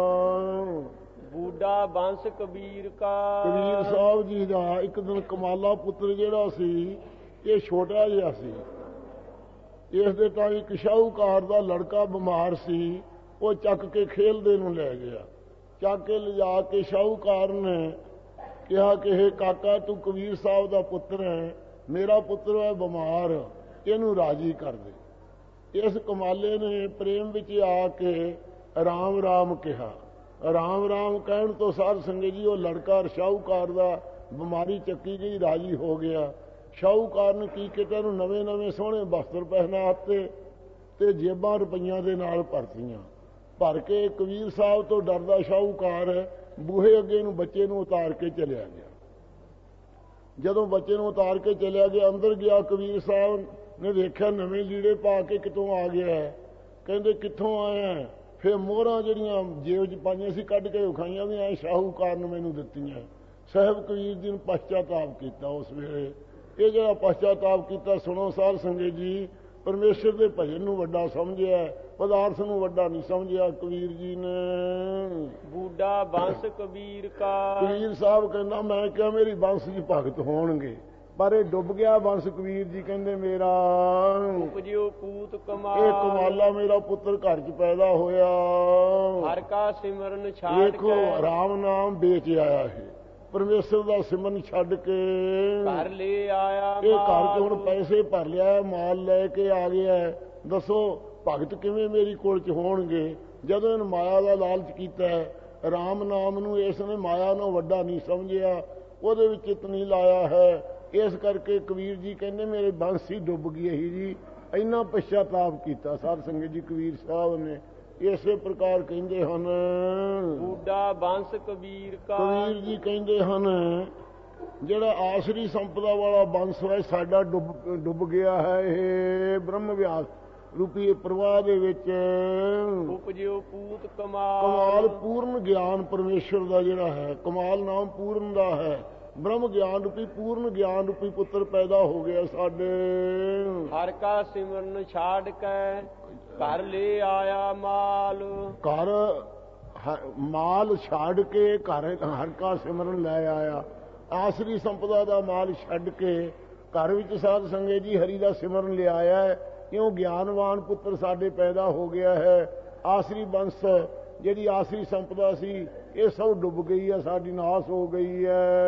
ਬੂਢਾ ਬੰਸ ਕਬੀਰ ਕਾ, ਕਬੀਰ ਸਾਹਿਬ ਜੀ ਦਾ ਇੱਕ ਦਿਨ ਕਮਾਲਾ ਪੁੱਤਰ ਜਿਹੜਾ ਸੀ, ਇਹ ਛੋਟਾ ਜਿਹਾ ਸੀ। ਇਸ ਦੇ ਤਾਂ ਇੱਕ ਸ਼ਾਹੂਕਾਰ ਦਾ ਲੜਕਾ ਬਿਮਾਰ ਸੀ, ਉਹ ਚੱਕ ਕੇ ਖੇਲਦੇ ਨੂੰ ਲੈ ਗਿਆ। ਚੱਕ ਕੇ ਲਿਜਾ ਕੇ ਸ਼ਾਹੂਕਾਰ ਨੇ ਕਿਹਾ ਕਿ ਹੇ ਕਾਕਾ, ਤੂੰ ਕਬੀਰ ਸਾਹਿਬ ਦਾ ਪੁੱਤਰ ਹੈ, ਮੇਰਾ ਪੁੱਤਰ ਹੈ ਬਿਮਾਰ, ਇਹਨੂੰ ਰਾਜੀ ਕਰ ਦੇ। ਇਸ ਕਮਾਲੇ ਨੇ ਪ੍ਰੇਮ ਵਿੱਚ ਆ ਕੇ ਰਾਮ ਰਾਮ ਕਿਹਾ। ਰਾਮ ਰਾਮ ਕਹਿਣ ਤੋਂ ਸਾਧ ਸੰਗਤ ਜੀ ਉਹ ਲੜਕਾ ਸ਼ਾਹੂਕਾਰ ਦਾ ਬਿਮਾਰੀ ਚੱਕੀ ਗਈ, ਰਾਜੀ ਹੋ ਗਿਆ। ਸ਼ਾਹੂਕਾਰ ਨੇ ਕੀ ਕੀਤਾ, ਇਹਨੂੰ ਨਵੇਂ ਨਵੇਂ ਸੋਹਣੇ ਬਸਤਰ ਪਹਿਨਾਤੇ ਤੇ ਜੇਬਾਂ ਰੁਪਈਆਂ ਦੇ ਨਾਲ ਭਰਤੀਆਂ। ਭਰ ਕੇ ਕਬੀਰ ਸਾਹਿਬ ਤੋਂ ਡਰਦਾ ਸ਼ਾਹੂਕਾਰ ਬੂਹੇ ਅੱਗੇ ਨੂੰ ਬੱਚੇ ਨੂੰ ਉਤਾਰ ਕੇ ਚਲਿਆ ਗਿਆ। ਜਦੋਂ ਬੱਚੇ ਨੂੰ ਉਤਾਰ ਕੇ ਚਲਿਆ ਗਿਆ, ਅੰਦਰ ਗਿਆ, ਕਬੀਰ ਸਾਹਿਬ ਨੇ ਵੇਖਿਆ ਨਵੇਂ ਲੀੜੇ ਪਾ ਕੇ ਕਿਤੋਂ ਆ ਗਿਆ। ਕਹਿੰਦੇ ਕਿੱਥੋਂ ਆਇਆ? ਫਿਰ ਮੋਹਰਾਂ ਜਿਹੜੀਆਂ ਜੇਬ 'ਚ ਪਾਈਆਂ ਸੀ ਕੱਢ ਕੇ ਵਿਖਾਈਆਂ ਵੀ ਐ ਸ਼ਾਹੂਕਾਰ ਨੇ ਮੈਨੂੰ ਦਿੱਤੀਆਂ। ਸਾਹਿਬ ਕਬੀਰ ਜੀ ਨੂੰ ਪਛਤਾਤਾਪ ਕੀਤਾ ਉਸ ਵੇਲੇ। ਇਹ ਜਿਹੜਾ ਪਛਤਾਤਾਪ ਕੀਤਾ, ਸੁਣੋ ਸਾਧ ਸੰਗਤ ਜੀ, ਪਰਮੇਸ਼ਰ ਦੇ ਭਜਨ ਨੂੰ ਵੱਡਾ ਸਮਝਿਆ, ਪਦਾਰਥ ਨੂੰ ਵੱਡਾ ਨਹੀਂ ਸਮਝਿਆ ਕਬੀਰ ਜੀ ਨੇ। ਬੂਢਾ ਬੰਸ ਕਬੀਰ ਕਾ। ਕਬੀਰ ਸਾਹਿਬ ਕਹਿੰਦਾ ਮੈਂ ਕਿਹਾ ਮੇਰੀ ਬੰਸ ਜੀ ਭਗਤ ਹੋਣਗੇ, ਪਰ ਇਹ ਡੁੱਬ ਗਿਆ ਬੰਸ। ਕਬੀਰ ਜੀ ਕਹਿੰਦੇ ਮੇਰਾ ਉਪਜਿਓ ਪੂਤ ਕਮਾਲ। ਇਹ ਕਮਾਲਾ ਮੇਰਾ ਪੁੱਤਰ ਘਰ 'ਚ ਪੈਦਾ ਹੋਇਆ। ਹਰ ਕਾ ਸਿਮਰਨ ਛਾੜ ਦੇਖੋ ਰਾਮ ਨਾਮ ਵੇਚ ਆਇਆ ਹੈ, ਪਰਮੇਸ਼ਰ ਦਾ ਸਿਮਰਨ ਛੱਡ ਕੇ ਘਰ ਲੈ ਆਇਆ। ਇਹ ਘਰ 'ਚ ਹੁਣ ਪੈਸੇ ਭਰ ਲਿਆ, ਮਾਲ ਲੈ ਕੇ ਆ ਗਿਆ। ਦੱਸੋ ਭਗਤ ਕਿਵੇਂ ਮੇਰੀ ਕੋਲ 'ਚ ਹੋਣਗੇ? ਜਦੋਂ ਇਹਨ ਮਾਇਆ ਦਾ ਲਾਲਚ ਕੀਤਾ, ਰਾਮ ਨਾਮ ਨੂੰ ਇਸ ਨੇ ਮਾਇਆ ਨੂੰ ਵੱਡਾ ਨਹੀਂ ਸਮਝਿਆ, ਉਹਦੇ ਵਿੱਚ ਚਿੱਤ ਨਹੀਂ ਲਾਇਆ ਹੈ। ਇਸ ਕਰਕੇ ਕਬੀਰ ਜੀ ਕਹਿੰਦੇ ਮੇਰੇ ਬੰਸ ਹੀ ਡੁੱਬ ਗਈ ਹੀ ਜੀ। ਇੰਨਾ ਪਛਤਾਪ ਕੀਤਾ ਸਾਧ ਸੰਗਤ ਜੀ ਕਬੀਰ ਸਾਹਿਬ ਨੇ। ਇਸੇ ਪ੍ਰਕਾਰ ਕਹਿੰਦੇ ਹਨ ਬੂਢਾ ਬੰਸ ਕਬੀਰ ਕਾ। ਕਬੀਰ ਜੀ ਕਹਿੰਦੇ ਹਨ ਜਿਹੜਾ ਆਸਰੀ ਸੰਪਦਾ ਵਾਲਾ ਬੰਸ ਹੈ ਸਾਡਾ ਡੁੱਬ ਡੁੱਬ ਗਿਆ ਹੈ। ਇਹ ਬ੍ਰਹਮ ਵਿਆਸ ਰੂਪੀ ਪ੍ਰਵਾਹ ਦੇ ਵਿੱਚ ਉਪਜਿਓ ਪੂਤ ਕਮਾਲ। ਕਮਾਲ ਪੂਰਨ ਗਿਆਨ ਪਰਮੇਸ਼ਰ ਦਾ ਜਿਹੜਾ ਹੈ, ਕਮਾਲ ਨਾਮ ਪੂਰਨ ਦਾ ਹੈ। ਬ੍ਰਹਮ ਗਿਆਨ ਰੂਪੀ ਪੂਰਨ ਗਿਆਨ ਰੂਪੀ ਪੁੱਤਰ ਪੈਦਾ ਹੋ ਗਿਆ ਸਾਡੇ। ਹਰ ਕਾ ਸਿਮਰਨ ਛਾੜ ਕੇ ਘਰ ਲੈ ਆਇਆ ਮਾਲ। ਘਰ ਮਾਲ ਛੱਡ ਕੇ ਘਰ ਹਰ ਕਾ ਸਿਮਰਨ ਲੈ ਆਇਆ। ਆਸਰੀ ਸੰਪਦਾ ਦਾ ਮਾਲ ਛੱਡ ਕੇ ਘਰ ਵਿੱਚ ਸਾਧ ਸੰਗਤ ਜੀ ਹਰੀ ਦਾ ਸਿਮਰਨ ਲਿਆਇਆ ਹੈ। ਕਿਉਂ ਗਿਆਨਵਾਨ ਪੁੱਤਰ ਸਾਡੇ ਪੈਦਾ ਹੋ ਗਿਆ ਹੈ। ਆਸਰੀ ਬੰਸ ਜਿਹੜੀ ਆਸਰੀ ਸੰਪਦਾ ਸੀ ਇਹ ਸਭ ਡੁੱਬ ਗਈ ਹੈ, ਸਾਡੀ ਨਾਸ ਹੋ ਗਈ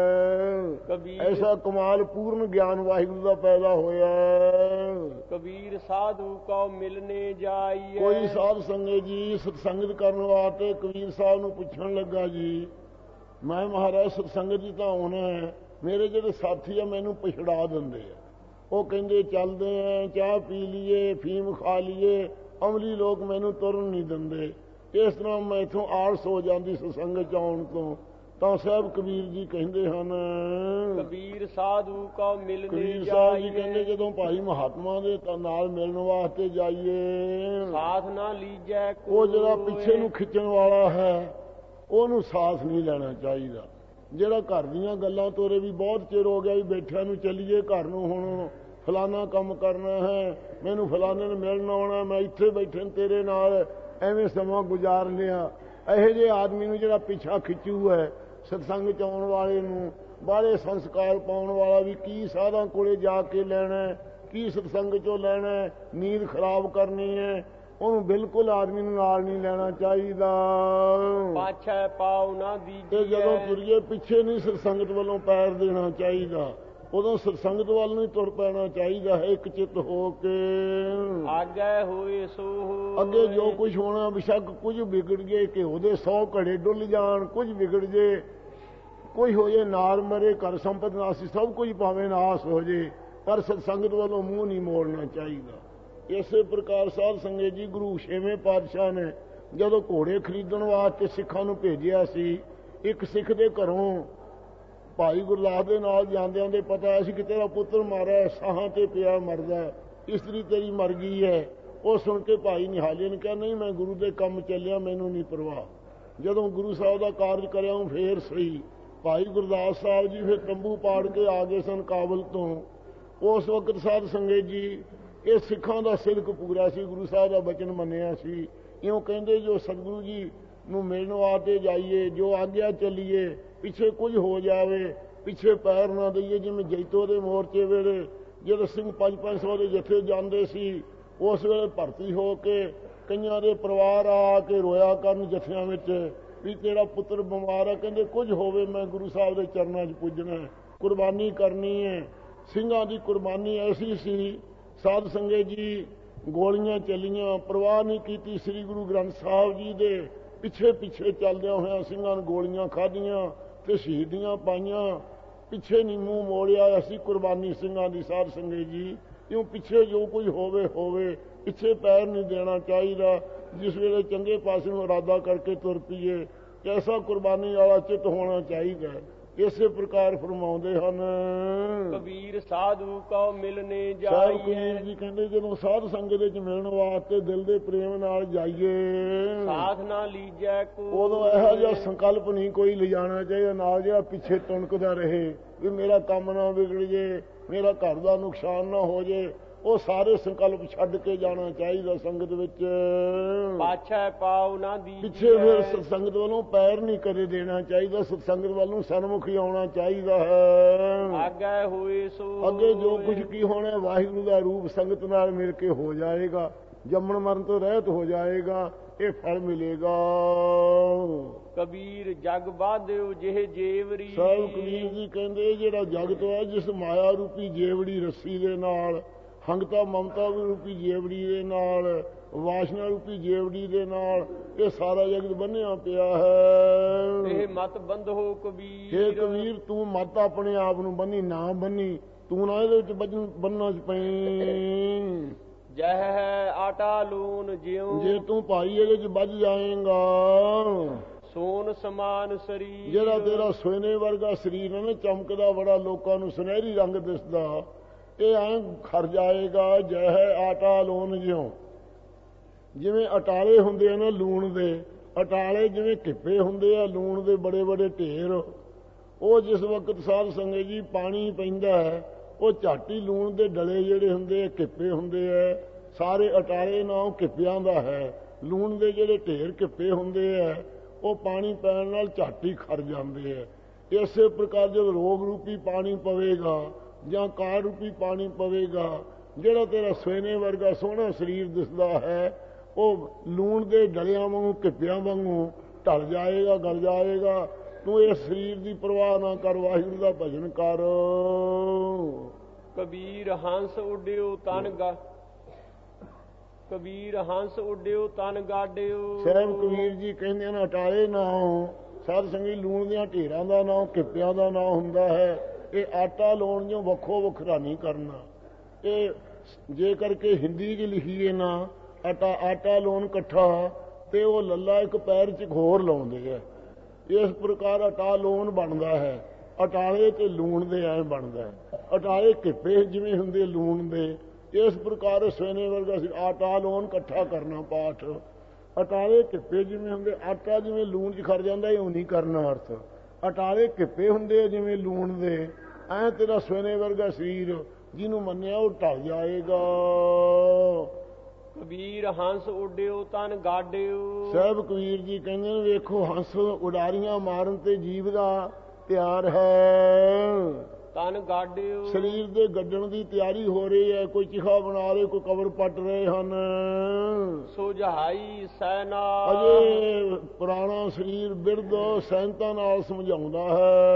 ਹੈ। ਐਸਾ ਕਮਾਲ ਪੂਰਨ ਗਿਆਨ ਵਾਹਿਗੁਰੂ ਦਾ ਪੈਦਾ ਹੋਇਆ। ਕਬੀਰ ਸਾਧੂ ਕੋ ਮਿਲਨੇ ਜਾਈਏ। ਕੋਈ ਸਾਧ ਸੰਗਤ ਜੀ ਸਤਸੰਗਤ ਕਰਨ ਵਾਸਤੇ ਕਬੀਰ ਸਾਹਿਬ ਨੂੰ ਪੁੱਛਣ ਲੱਗਾ ਜੀ ਮੈਂ ਮਹਾਰਾਜ ਸਤਸੰਗਤ ਜੀ ਤਾਂ ਆਉਣਾ ਹੈ, ਮੇਰੇ ਜਿਹੜੇ ਸਾਥੀ ਆ ਮੈਨੂੰ ਪਛੜਾ ਦਿੰਦੇ ਆ। ਉਹ ਕਹਿੰਦੇ ਚੱਲਦੇ ਆ, ਚਾਹ ਪੀ ਲਈਏ, ਫੀਮ ਖਾ ਲਈਏ, ਅਮਲੀ ਲੋਕ ਮੈਨੂੰ ਤੁਰਨ ਨਹੀਂ ਦਿੰਦੇ। ਇਸ ਤਰ੍ਹਾਂ ਮੈਂ ਇੱਥੋਂ ਆਲਸ ਹੋ ਜਾਂਦੀ ਸਤਸੰਗਤ ਚ ਆਉਣ ਤੋਂ। ਤਾਂ ਸਾਹਿਬ ਕਬੀਰ ਜੀ ਕਹਿੰਦੇ ਹਨ ਕਬੀਰ ਸਾਧੂ ਕੋ ਮਿਲਨੇ ਕਬੀਰ ਸਾਹਿਬ ਜੀ ਕਹਿੰਦੇ ਜਦੋਂ ਭਾਈ ਮਹਾਤਮਾ ਦੇ ਨਾਲ ਮਿਲਣ ਵਾਸਤੇ ਜਾਈਏ ਸਾਥ ਨਾ ਲੀਜੈ। ਉਹ ਜਿਹੜਾ ਪਿੱਛੇ ਨੂੰ ਖਿੱਚਣ ਵਾਲਾ ਹੈ ਉਹਨੂੰ ਸਾਥ ਨਹੀਂ ਲੈਣਾ ਚਾਹੀਦਾ। ਜਿਹੜਾ ਘਰ ਦੀਆਂ ਗੱਲਾਂ ਤੋਰੇ ਵੀ ਬਹੁਤ ਚਿਰ ਹੋ ਗਿਆ ਵੀ ਬੈਠਿਆਂ ਨੂੰ ਚੱਲੀਏ ਘਰ ਨੂੰ, ਹੁਣ ਫਲਾਨਾ ਕੰਮ ਕਰਨਾ ਹੈ, ਮੈਨੂੰ ਫਲਾਣੇ ਨੂੰ ਮਿਲਣ ਆਉਣਾ, ਮੈਂ ਇੱਥੇ ਬੈਠੇ ਤੇਰੇ ਨਾਲ ਐਵੇਂ ਸਮਾਂ ਗੁਜ਼ਾਰ ਲਿਆ। ਇਹੋ ਜਿਹੇ ਆਦਮੀ ਨੂੰ ਜਿਹੜਾ ਪਿੱਛਾ ਖਿੱਚੂ ਹੈ ਸਤਸੰਗ ਚ ਆਉਣ ਵਾਲੇ ਨੂੰ, ਬਾਹਲੇ ਸੰਸਕਾਰ ਪਾਉਣ ਵਾਲਾ ਵੀ ਕੀ ਸਾਧਾਂ ਕੋਲੇ ਜਾ ਕੇ ਲੈਣਾ, ਕੀ ਸਤਸੰਗ ਚੋਂ ਲੈਣਾ, ਨੀਂਦ ਖਰਾਬ ਕਰਨੀ ਹੈ, ਉਹਨੂੰ ਬਿਲਕੁਲ ਆਦਮੀ ਨੂੰ ਨਾਲ ਨਹੀਂ ਲੈਣਾ ਚਾਹੀਦਾ। ਪਾਛੈ ਪਾਉ ਨਾ ਦੀਜੀਏ। ਤੇ ਜਦੋਂ ਤੁਰੀਏ ਪਿੱਛੇ ਨਹੀਂ ਸਤਸੰਗਤ ਵੱਲੋਂ ਪੈਰ ਦੇਣਾ ਚਾਹੀਦਾ, ਉਦੋਂ ਸਤਸੰਗਤ ਵੱਲ ਨਹੀਂ ਤੁਰ ਪੈਣਾ ਚਾਹੀਦਾ ਹੈ। ਇੱਕ ਚਿੱਤ ਹੋ ਕੇ ਆਗੇ ਹੋਏ ਸੋ ਹੋਏ। ਅੱਗੇ ਜੋ ਕੁਝ ਹੋਣਾ ਬਿਸ਼ੱਕ ਕੁਝ ਵਿਗੜ ਜੇ, ਘਿਓ ਦੇ ਸੌ ਘੜੇ ਡੁੱਲ ਜਾਣ, ਕੁਝ ਵਿਗੜ ਜੇ, ਕੋਈ ਹੋ ਜੇ ਨਾਰ ਮਰੇ ਘਰ ਸੰਪਤ ਨਾਸੀ, ਸਭ ਕੁਝ ਭਾਵੇਂ ਨਾਸ ਹੋ ਜੇ, ਪਰ ਸਤਸੰਗਤ ਵੱਲੋਂ ਮੂੰਹ ਨਹੀਂ ਮੋੜਨਾ ਚਾਹੀਦਾ। ਇਸੇ ਪ੍ਰਕਾਰ ਸਾਧ ਸੰਗਤ ਜੀ ਗੁਰੂ ਛੇਵੇਂ ਪਾਤਸ਼ਾਹ ਨੇ ਜਦੋਂ ਘੋੜੇ ਖਰੀਦਣ ਵਾਸਤੇ ਸਿੱਖਾਂ ਨੂੰ ਭੇਜਿਆ ਸੀ, ਇੱਕ ਸਿੱਖ ਦੇ ਘਰੋਂ ਭਾਈ ਗੁਰਦਾਸ ਦੇ ਨਾਲ ਜਾਂਦਿਆਂ ਦੇ ਪਤਾ ਸੀ ਕਿ ਤੇਰਾ ਪੁੱਤਰ ਮਾਰਿਆ, ਸਾਹਾਂ ਤੇ ਪਿਆ ਮਰਦਾ, ਇਸਤਰੀ ਤੇਰੀ ਮਰ ਗਈ ਹੈ। ਉਹ ਸੁਣ ਕੇ ਭਾਈ ਨਿਹਾਲੇ ਨੇ ਕਿਹਾ ਨਹੀਂ ਮੈਂ ਗੁਰੂ ਦੇ ਕੰਮ ਚੱਲਿਆ, ਮੈਨੂੰ ਨਹੀਂ ਪਰਵਾਹ। ਜਦੋਂ ਗੁਰੂ ਸਾਹਿਬ ਦਾ ਕਾਰਜ ਕਰਿਆ ਫੇਰ ਸਹੀ। ਭਾਈ ਗੁਰਦਾਸ ਸਾਹਿਬ ਜੀ ਫਿਰ ਤੰਬੂ ਪਾੜ ਕੇ ਆ ਗਏ ਸਨ ਕਾਬਲ ਤੋਂ। ਉਸ ਵਕਤ ਸਾਧ ਸੰਗਤ ਜੀ ਇਹ ਸਿੱਖਾਂ ਦਾ ਸਿਦਕ ਪੂਰਾ ਸੀ, ਗੁਰੂ ਸਾਹਿਬ ਦਾ ਬਚਨ ਮੰਨਿਆ ਸੀ। ਇਉਂ ਕਹਿੰਦੇ ਜੋ ਸਤਿਗੁਰੂ ਜੀ ਨੂੰ ਮਿਲਣ ਵਾਸਤੇ ਜਾਈਏ, ਜੋ ਆਗਿਆ ਚੱਲੀਏ, ਪਿੱਛੇ ਕੁਝ ਹੋ ਜਾਵੇ ਪਿੱਛੇ ਪੈਰ ਨਾ ਦਈਏ। ਜਿਵੇਂ ਜੈਤੋ ਦੇ ਮੋਰਚੇ ਵੇਲੇ ਜਦੋਂ ਸਿੰਘ ਪੰਜ ਪੰਜ ਸੌ ਦੇ ਜਥੇ ਜਾਂਦੇ ਸੀ, ਉਸ ਵੇਲੇ ਭਰਤੀ ਹੋ ਕੇ ਕਈਆਂ ਦੇ ਪਰਿਵਾਰ ਆ ਕੇ ਰੋਇਆ ਕਰਨ ਜਥਿਆਂ ਵਿੱਚ ਵੀ ਤੇਰਾ ਪੁੱਤਰ ਬਿਮਾਰ ਆ, ਕਹਿੰਦੇ ਕੁਝ ਹੋਵੇ ਮੈਂ ਗੁਰੂ ਸਾਹਿਬ ਦੇ ਚਰਨਾਂ 'ਚ ਪੁੱਜਣਾ, ਕੁਰਬਾਨੀ ਕਰਨੀ ਹੈ। ਸਿੰਘਾਂ ਦੀ ਕੁਰਬਾਨੀ ਐਸੀ ਸੀ ਸਾਧ ਸੰਗਤ ਜੀ, ਗੋਲੀਆਂ ਚੱਲੀਆਂ, ਪਰਵਾਹ ਨਹੀਂ ਕੀਤੀ। ਸ੍ਰੀ ਗੁਰੂ ਗ੍ਰੰਥ ਸਾਹਿਬ ਜੀ ਦੇ ਪਿੱਛੇ ਪਿੱਛੇ ਚੱਲਦਿਆਂ ਹੋਇਆਂ ਸਿੰਘਾਂ ਨੇ ਗੋਲੀਆਂ ਖਾਧੀਆਂ ਤੇ ਸ਼ਹੀਦੀਆਂ ਪਾਈਆਂ, ਪਿੱਛੇ ਨਹੀਂ ਮੂੰਹ ਮੋੜਿਆ। ਅਸੀਂ ਕੁਰਬਾਨੀ ਸਿੰਘਾਂ ਦੀ ਸਾਧ ਸੰਗਤ ਜੀ, ਕਿਉਂ ਪਿੱਛੇ ਜੋ ਕੁਝ ਹੋਵੇ ਹੋਵੇ, ਪਿੱਛੇ ਪੈਰ ਨਹੀਂ ਦੇਣਾ ਚਾਹੀਦਾ। ਜਿਸ ਵੇਲੇ ਚੰਗੇ ਪਾਸੇ ਨੂੰ ਇਰਾਦਾ ਕਰਕੇ ਤੁਰ ਪਈਏ, ਐਸਾ ਕੁਰਬਾਨੀ ਵਾਲਾ ਚਿੱਤ ਹੋਣਾ ਚਾਹੀਦਾ। ਇਸੇ ਪ੍ਰਕਾਰ ਫਰਮਾਉਂਦੇ ਹਨ ਕਬੀਰ ਸਾਧੂ ਕੋ ਮਿਲਨੇ ਜਾਈਏ। ਜਾਈਏ। ਜੀ ਕਹਿੰਦੇ ਜਦੋਂ ਸਾਧ ਸੰਗਤ ਵਿੱਚ ਮਿਲਣ ਵਾਸਤੇ ਦਿਲ ਦੇ ਪ੍ਰੇਮ ਨਾਲ ਜਾਈਏ, ਸਾਥ ਨਾ ਲੀਜੈ ਕੋ। ਉਦੋਂ ਇਹੋ ਜਿਹਾ ਸੰਕਲਪ ਨਹੀਂ ਕੋਈ ਲਿਜਾਣਾ ਚਾਹੀਦਾ ਨਾਲ ਜਿਹੜਾ ਪਿੱਛੇ ਤੁਣਕਦਾ ਰਹੇ ਵੀ ਮੇਰਾ ਕੰਮ ਨਾ ਵਿਗੜ ਜੇ, ਮੇਰਾ ਘਰ ਦਾ ਨੁਕਸਾਨ ਨਾ ਹੋ ਜੇ। ਉਹ ਸਾਰੇ ਸੰਕਲਪ ਛੱਡ ਕੇ ਜਾਣਾ ਚਾਹੀਦਾ ਸੰਗਤ ਵਿੱਚ। ਪਾਛੈ ਪਾਉ ਨਾ ਦੀ ਪਿੱਛੇ ਫਿਰ ਸਤਸੰਗਤ ਵੱਲੋਂ ਪੈਰ ਨਹੀਂ ਕਦੇ ਦੇਣਾ ਚਾਹੀਦਾ, ਸਤਸੰਗਤ ਵੱਲੋਂ ਸਨਮੁਖ ਹੀ ਆਉਣਾ ਚਾਹੀਦਾ ਹੈ। ਅੱਗੇ ਹੋਏ ਸੋ ਅੱਗੇ ਜੋ ਕੁਝ ਕੀ ਹੋਣਾ ਵਾਹਿਗੁਰੂ ਦਾ ਰੂਪ ਸੰਗਤ ਨਾਲ ਮਿਲ ਕੇ ਹੋ ਜਾਏਗਾ, ਜੰਮਣ ਮਰਨ ਤੋਂ ਰਹਿਤ ਹੋ ਜਾਏਗਾ, ਇਹ ਫਲ ਮਿਲੇਗਾ। ਕਬੀਰ ਜਗ ਬਾਧਿਓ ਜਿਹੇ ਜੇਵਰੀ। ਸਾਹਿਬ ਕਬੀਰ ਜੀ ਕਹਿੰਦੇ ਜਿਹੜਾ ਜਗਤ ਹੈ ਜਿਸ ਮਾਇਆ ਰੂਪੀ ਜੇਵੜੀ ਰੱਸੀ ਦੇ ਨਾਲ, ਹੰਗਤਾ ਮਮਤਾ ਰੂਪੀ ਜੇਵੜੀ ਦੇ ਨਾਲ, ਵਾਸ਼ਨਾ ਰੂਪੀ ਜੇਵੜੀ ਦੇ ਨਾਲ ਇਹ ਸਾਰਾ ਜਗਤ ਬੰਨਿਆ ਪਿਆ ਹੈ। ਇਹ ਮਤ ਬੰਧੋ ਕਬੀਰ। ਹੇ ਕਬੀਰ ਤੂੰ ਮਤ ਆਪਣੇ ਆਪ ਨੂੰ ਬੰਨੀ ਨਾ ਬੰਨੀ, ਤੂੰ ਨਾ ਇਹਦੇ ਵਿੱਚ ਬੰਨਣਾ ਚ ਪਈ। ਜਹ ਹੈ ਆਟਾ ਲੂਣ ਜਿਉ ਜੇ ਤੂੰ ਭਾਈ ਇਹਦੇ ਚ ਵੱਜ ਜਾਏਗਾ। ਸੋਨ ਸਮਾਨ ਸਰੀਰ। ਜਿਹੜਾ ਤੇਰਾ ਸੋਨੇ ਵਰਗਾ ਸਰੀਰ ਹੈ ਨਾ, ਚਮਕਦਾ ਬੜਾ, ਲੋਕਾਂ ਨੂੰ ਸੁਨਹਿਰੀ ਰੰਗ ਦਿਸਦਾ, ਇਹ ਐਂ ਖਰ ਜਾਏਗਾ। ਜੈ ਹੈ ਆਟਾ ਲੂਣ ਜਿਉ। ਜਿਵੇਂ ਅਟਾਲੇ ਹੁੰਦੇ ਆ ਨਾ ਲੂਣ ਦੇ, ਅਟਾਲੇ ਜਿਵੇਂ ਕਿੱਪੇ ਹੁੰਦੇ ਆ ਲੂਣ ਦੇ ਬੜੇ ਬੜੇ ਢੇਰ, ਉਹ ਜਿਸ ਵਕਤ ਸਾਧ ਸੰਗਤ ਜੀ ਪਾਣੀ ਪੈਂਦਾ ਹੈ ਉਹ ਝਾਟੀ ਲੂਣ ਦੇ ਡਲੇ ਜਿਹੜੇ ਹੁੰਦੇ ਆ ਕਿੱਪੇ ਹੁੰਦੇ ਆ, ਸਾਰੇ ਅਟਾਲੇ ਨਾਲੋਂ ਕਿੱਪਿਆਂ ਦਾ ਹੈ। ਲੂਣ ਦੇ ਜਿਹੜੇ ਢੇਰ ਕਿੱਪੇ ਹੁੰਦੇ ਆ ਉਹ ਪਾਣੀ ਪੈਣ ਨਾਲ ਝਾਟੀ ਖਰ ਜਾਂਦੇ ਆ। ਇਸੇ ਪ੍ਰਕਾਰ ਜਦ ਰੋਗ ਰੂਪੀ ਪਾਣੀ ਪਵੇਗਾ ਜਾਂ ਕਾਰ ਰੂਪੀ ਪਾਣੀ ਪਵੇਗਾ, ਜਿਹੜਾ ਤੇਰਾ ਸੋਨੇ ਵਰਗਾ ਸੋਹਣਾ ਸਰੀਰ ਦਿਸਦਾ ਹੈ ਉਹ ਲੂਣ ਦੇ ਡਲਿਆਂ ਵਾਂਗੂ ਕਿੱਪਿਆਂ ਵਾਂਗੂ ਢਲ ਜਾਏਗਾ, ਗਲ ਜਾਏਗਾ। ਤੂੰ ਇਸ ਸਰੀਰ ਦੀ ਪਰਵਾਹ ਨਾ ਕਰ, ਵਾਹਿਗੁਰੂ ਦਾ ਭਜਨ ਕਰ। ਕਬੀਰ ਹੰਸ ਉੱਡਿਓ ਤਨ ਗਾ ਕਬੀਰ ਹੰਸ ਉੱਡਿਓ ਤਨ ਗਾਡਿਓ। ਸਾਹਿਬ ਕਬੀਰ ਜੀ ਕਹਿੰਦੇ ਨੇ ਅਟਾਲੇ ਨਾ ਸਾਧ ਸੰਗੀ ਲੂਣ ਦੀਆਂ ਢੇਰਾਂ ਦਾ ਨਾਂ ਕਿੱਪਿਆਂ ਦਾ ਨਾਂ ਹੁੰਦਾ ਹੈ। ਇਹ ਆਟਾ ਲਾਉਣ ਜੋ ਵੱਖੋ ਵੱਖਰਾ ਨਹੀਂ ਕਰਨਾ। ਇਹ ਜੇ ਕਰਕੇ ਹਿੰਦੀ 'ਚ ਲਿਖੀਏ ਨਾ ਆਟਾ ਆਟਾ ਲਾਉਣ ਇਕੱਠਾ, ਤੇ ਉਹ ਲੱਲਾ ਇੱਕ ਪੈਰ 'ਚ ਹੋਰ ਲਾਉਂਦੇ ਆ। ਇਸ ਪ੍ਰਕਾਰ ਅਟਾ ਲੋਨ ਬਣਦਾ ਹੈ। ਅਟਾਲੇ ਤੇ ਲੂਣ ਦੇ ਐ ਬਣਦਾ ਹੈ। ਅਟਾਲੇ ਕਿੱਪੇ ਜਿਵੇਂ ਹੁੰਦੇ ਲੂਣ ਦੇ, ਇਸ ਪ੍ਰਕਾਰ ਸੋਨੇ ਵਰਗਾ ਸੀ ਆਟਾ ਲੋਨ ਇਕੱਠਾ ਕਰਨਾ ਪਾਠ। ਅਟਾਲੇ ਕਿੱਪੇ ਜਿਵੇਂ ਹੁੰਦੇ, ਆਟਾ ਜਿਵੇਂ ਲੂਣ 'ਚ ਖੜ ਜਾਂਦਾ ਇਹ ਨਹੀਂ ਕਰਨਾ ਅਰਥ। ਅਟਾਲੇ ਕਿੱਪੇ ਹੁੰਦੇ ਜਿਵੇਂ ਲੂਣ ਦੇ, ਐ ਤੇਰਾ ਸੋਨੇ ਵਰਗਾ ਸਰੀਰ ਜਿਹਨੂੰ ਮੰਨਿਆ ਉਹ ਢਲ ਜਾਏਗਾ। ਕਬੀਰ ਹੰਸ ਉੱਡਿਓ ਤਨ ਗਾਡਿਓ। ਸਾਹਿਬ ਕਬੀਰ ਜੀ ਕਹਿੰਦੇ ਨੇ ਵੇਖੋ ਹੰਸ ਉਡਾਰੀਆਂ ਮਾਰਨ ਤੇ ਜੀਵ ਦਾ ਤਿਆਰ ਹੈ। ਤਨ ਗਾਡਿਓ ਸਰੀਰ ਦੇ ਗੱਡਣ ਦੀ ਤਿਆਰੀ ਹੋ ਰਹੀ ਹੈ। ਕੋਈ ਚਿਖਾ ਬਣਾ ਰਹੇ, ਕੋਈ ਕਬਰ ਪੱਟ ਰਹੇ ਹਨ। ਸੁਝਾਈ ਸੈਨਾ ਅਜੇ ਪੁਰਾਣਾ ਸਰੀਰ ਬਿਰਧ ਸੈਨਤਾ ਨਾਲ ਸਮਝਾਉਂਦਾ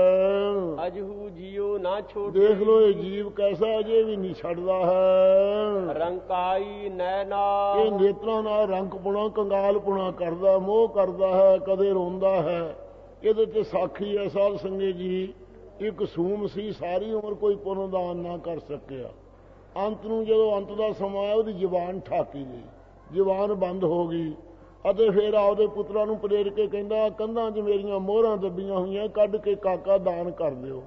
ਹੈ। ਅਜਹੂ ਜੀਓ ਨਾ ਛੋੜ। ਦੇਖ ਲੋ ਇਹ ਜੀਵ ਕੈਸਾ ਅਜੇ ਵੀ ਨਹੀਂ ਛੱਡਦਾ ਹੈ। ਰੰਕਾਈ ਨੈਣਾ ਇਹ ਨੇਤਰਾਂ ਨਾਲ ਰੰਗ ਪੁਣਾ ਕੰਗਾਲ ਪੁਣਾ ਕਰਦਾ, ਮੋਹ ਕਰਦਾ ਹੈ, ਕਦੇ ਰੋਂਦਾ ਹੈ। ਇਹਦੇ ਤੇ ਸਾਖੀ ਹੈ ਸਾਧ ਸੰਗਤ ਜੀ, ਇੱਕ ਸੂਮ ਸੀ, ਸਾਰੀ ਉਮਰ ਕੋਈ ਪੁੰਨ ਦਾਨ ਨਾ ਕਰ ਸਕਿਆ। ਅੰਤ ਨੂੰ ਜਦੋਂ ਅੰਤ ਦਾ ਸਮਾਂ ਆਇਆ ਉਹਦੀ ਜ਼ੁਬਾਨ ਠਾਕੀ ਗਈ, ਜ਼ੁਬਾਨ ਬੰਦ ਹੋ ਗਈ। ਅਤੇ ਫਿਰ ਆਪਦੇ ਪੁੱਤਰਾਂ ਨੂੰ ਪ੍ਰੇਰ ਕੇ ਕਹਿੰਦਾ ਕੰਧਾਂ 'ਚ ਮੇਰੀਆਂ ਮੋਹਰਾਂ ਦੱਬੀਆਂ ਹੋਈਆਂ, ਕੱਢ ਕੇ ਕਾਕਾ ਦਾਨ ਕਰ ਦਿਓ।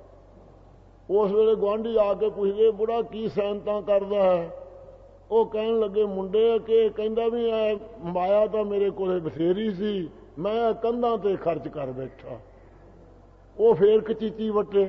ਉਸ ਵੇਲੇ ਗੁਆਂਢੀ ਆ ਕੇ ਪੁੱਛਦੇ ਬੁੜਾ ਕੀ ਸੈਨਤਾ ਕਰਦਾ ਹੈ? ਉਹ ਕਹਿਣ ਲੱਗੇ ਮੁੰਡੇ ਕਿ ਕਹਿੰਦਾ ਵੀ ਐ ਮਾਇਆ ਤਾਂ ਮੇਰੇ ਕੋਲੇ ਬਥੇਰੀ ਸੀ, ਮੈਂ ਕੰਧਾਂ ਤੇ ਖਰਚ ਕਰ ਬੈਠਾ। ਉਹ ਫੇਰ ਕਚੀਚੀ ਵੱਟੇ,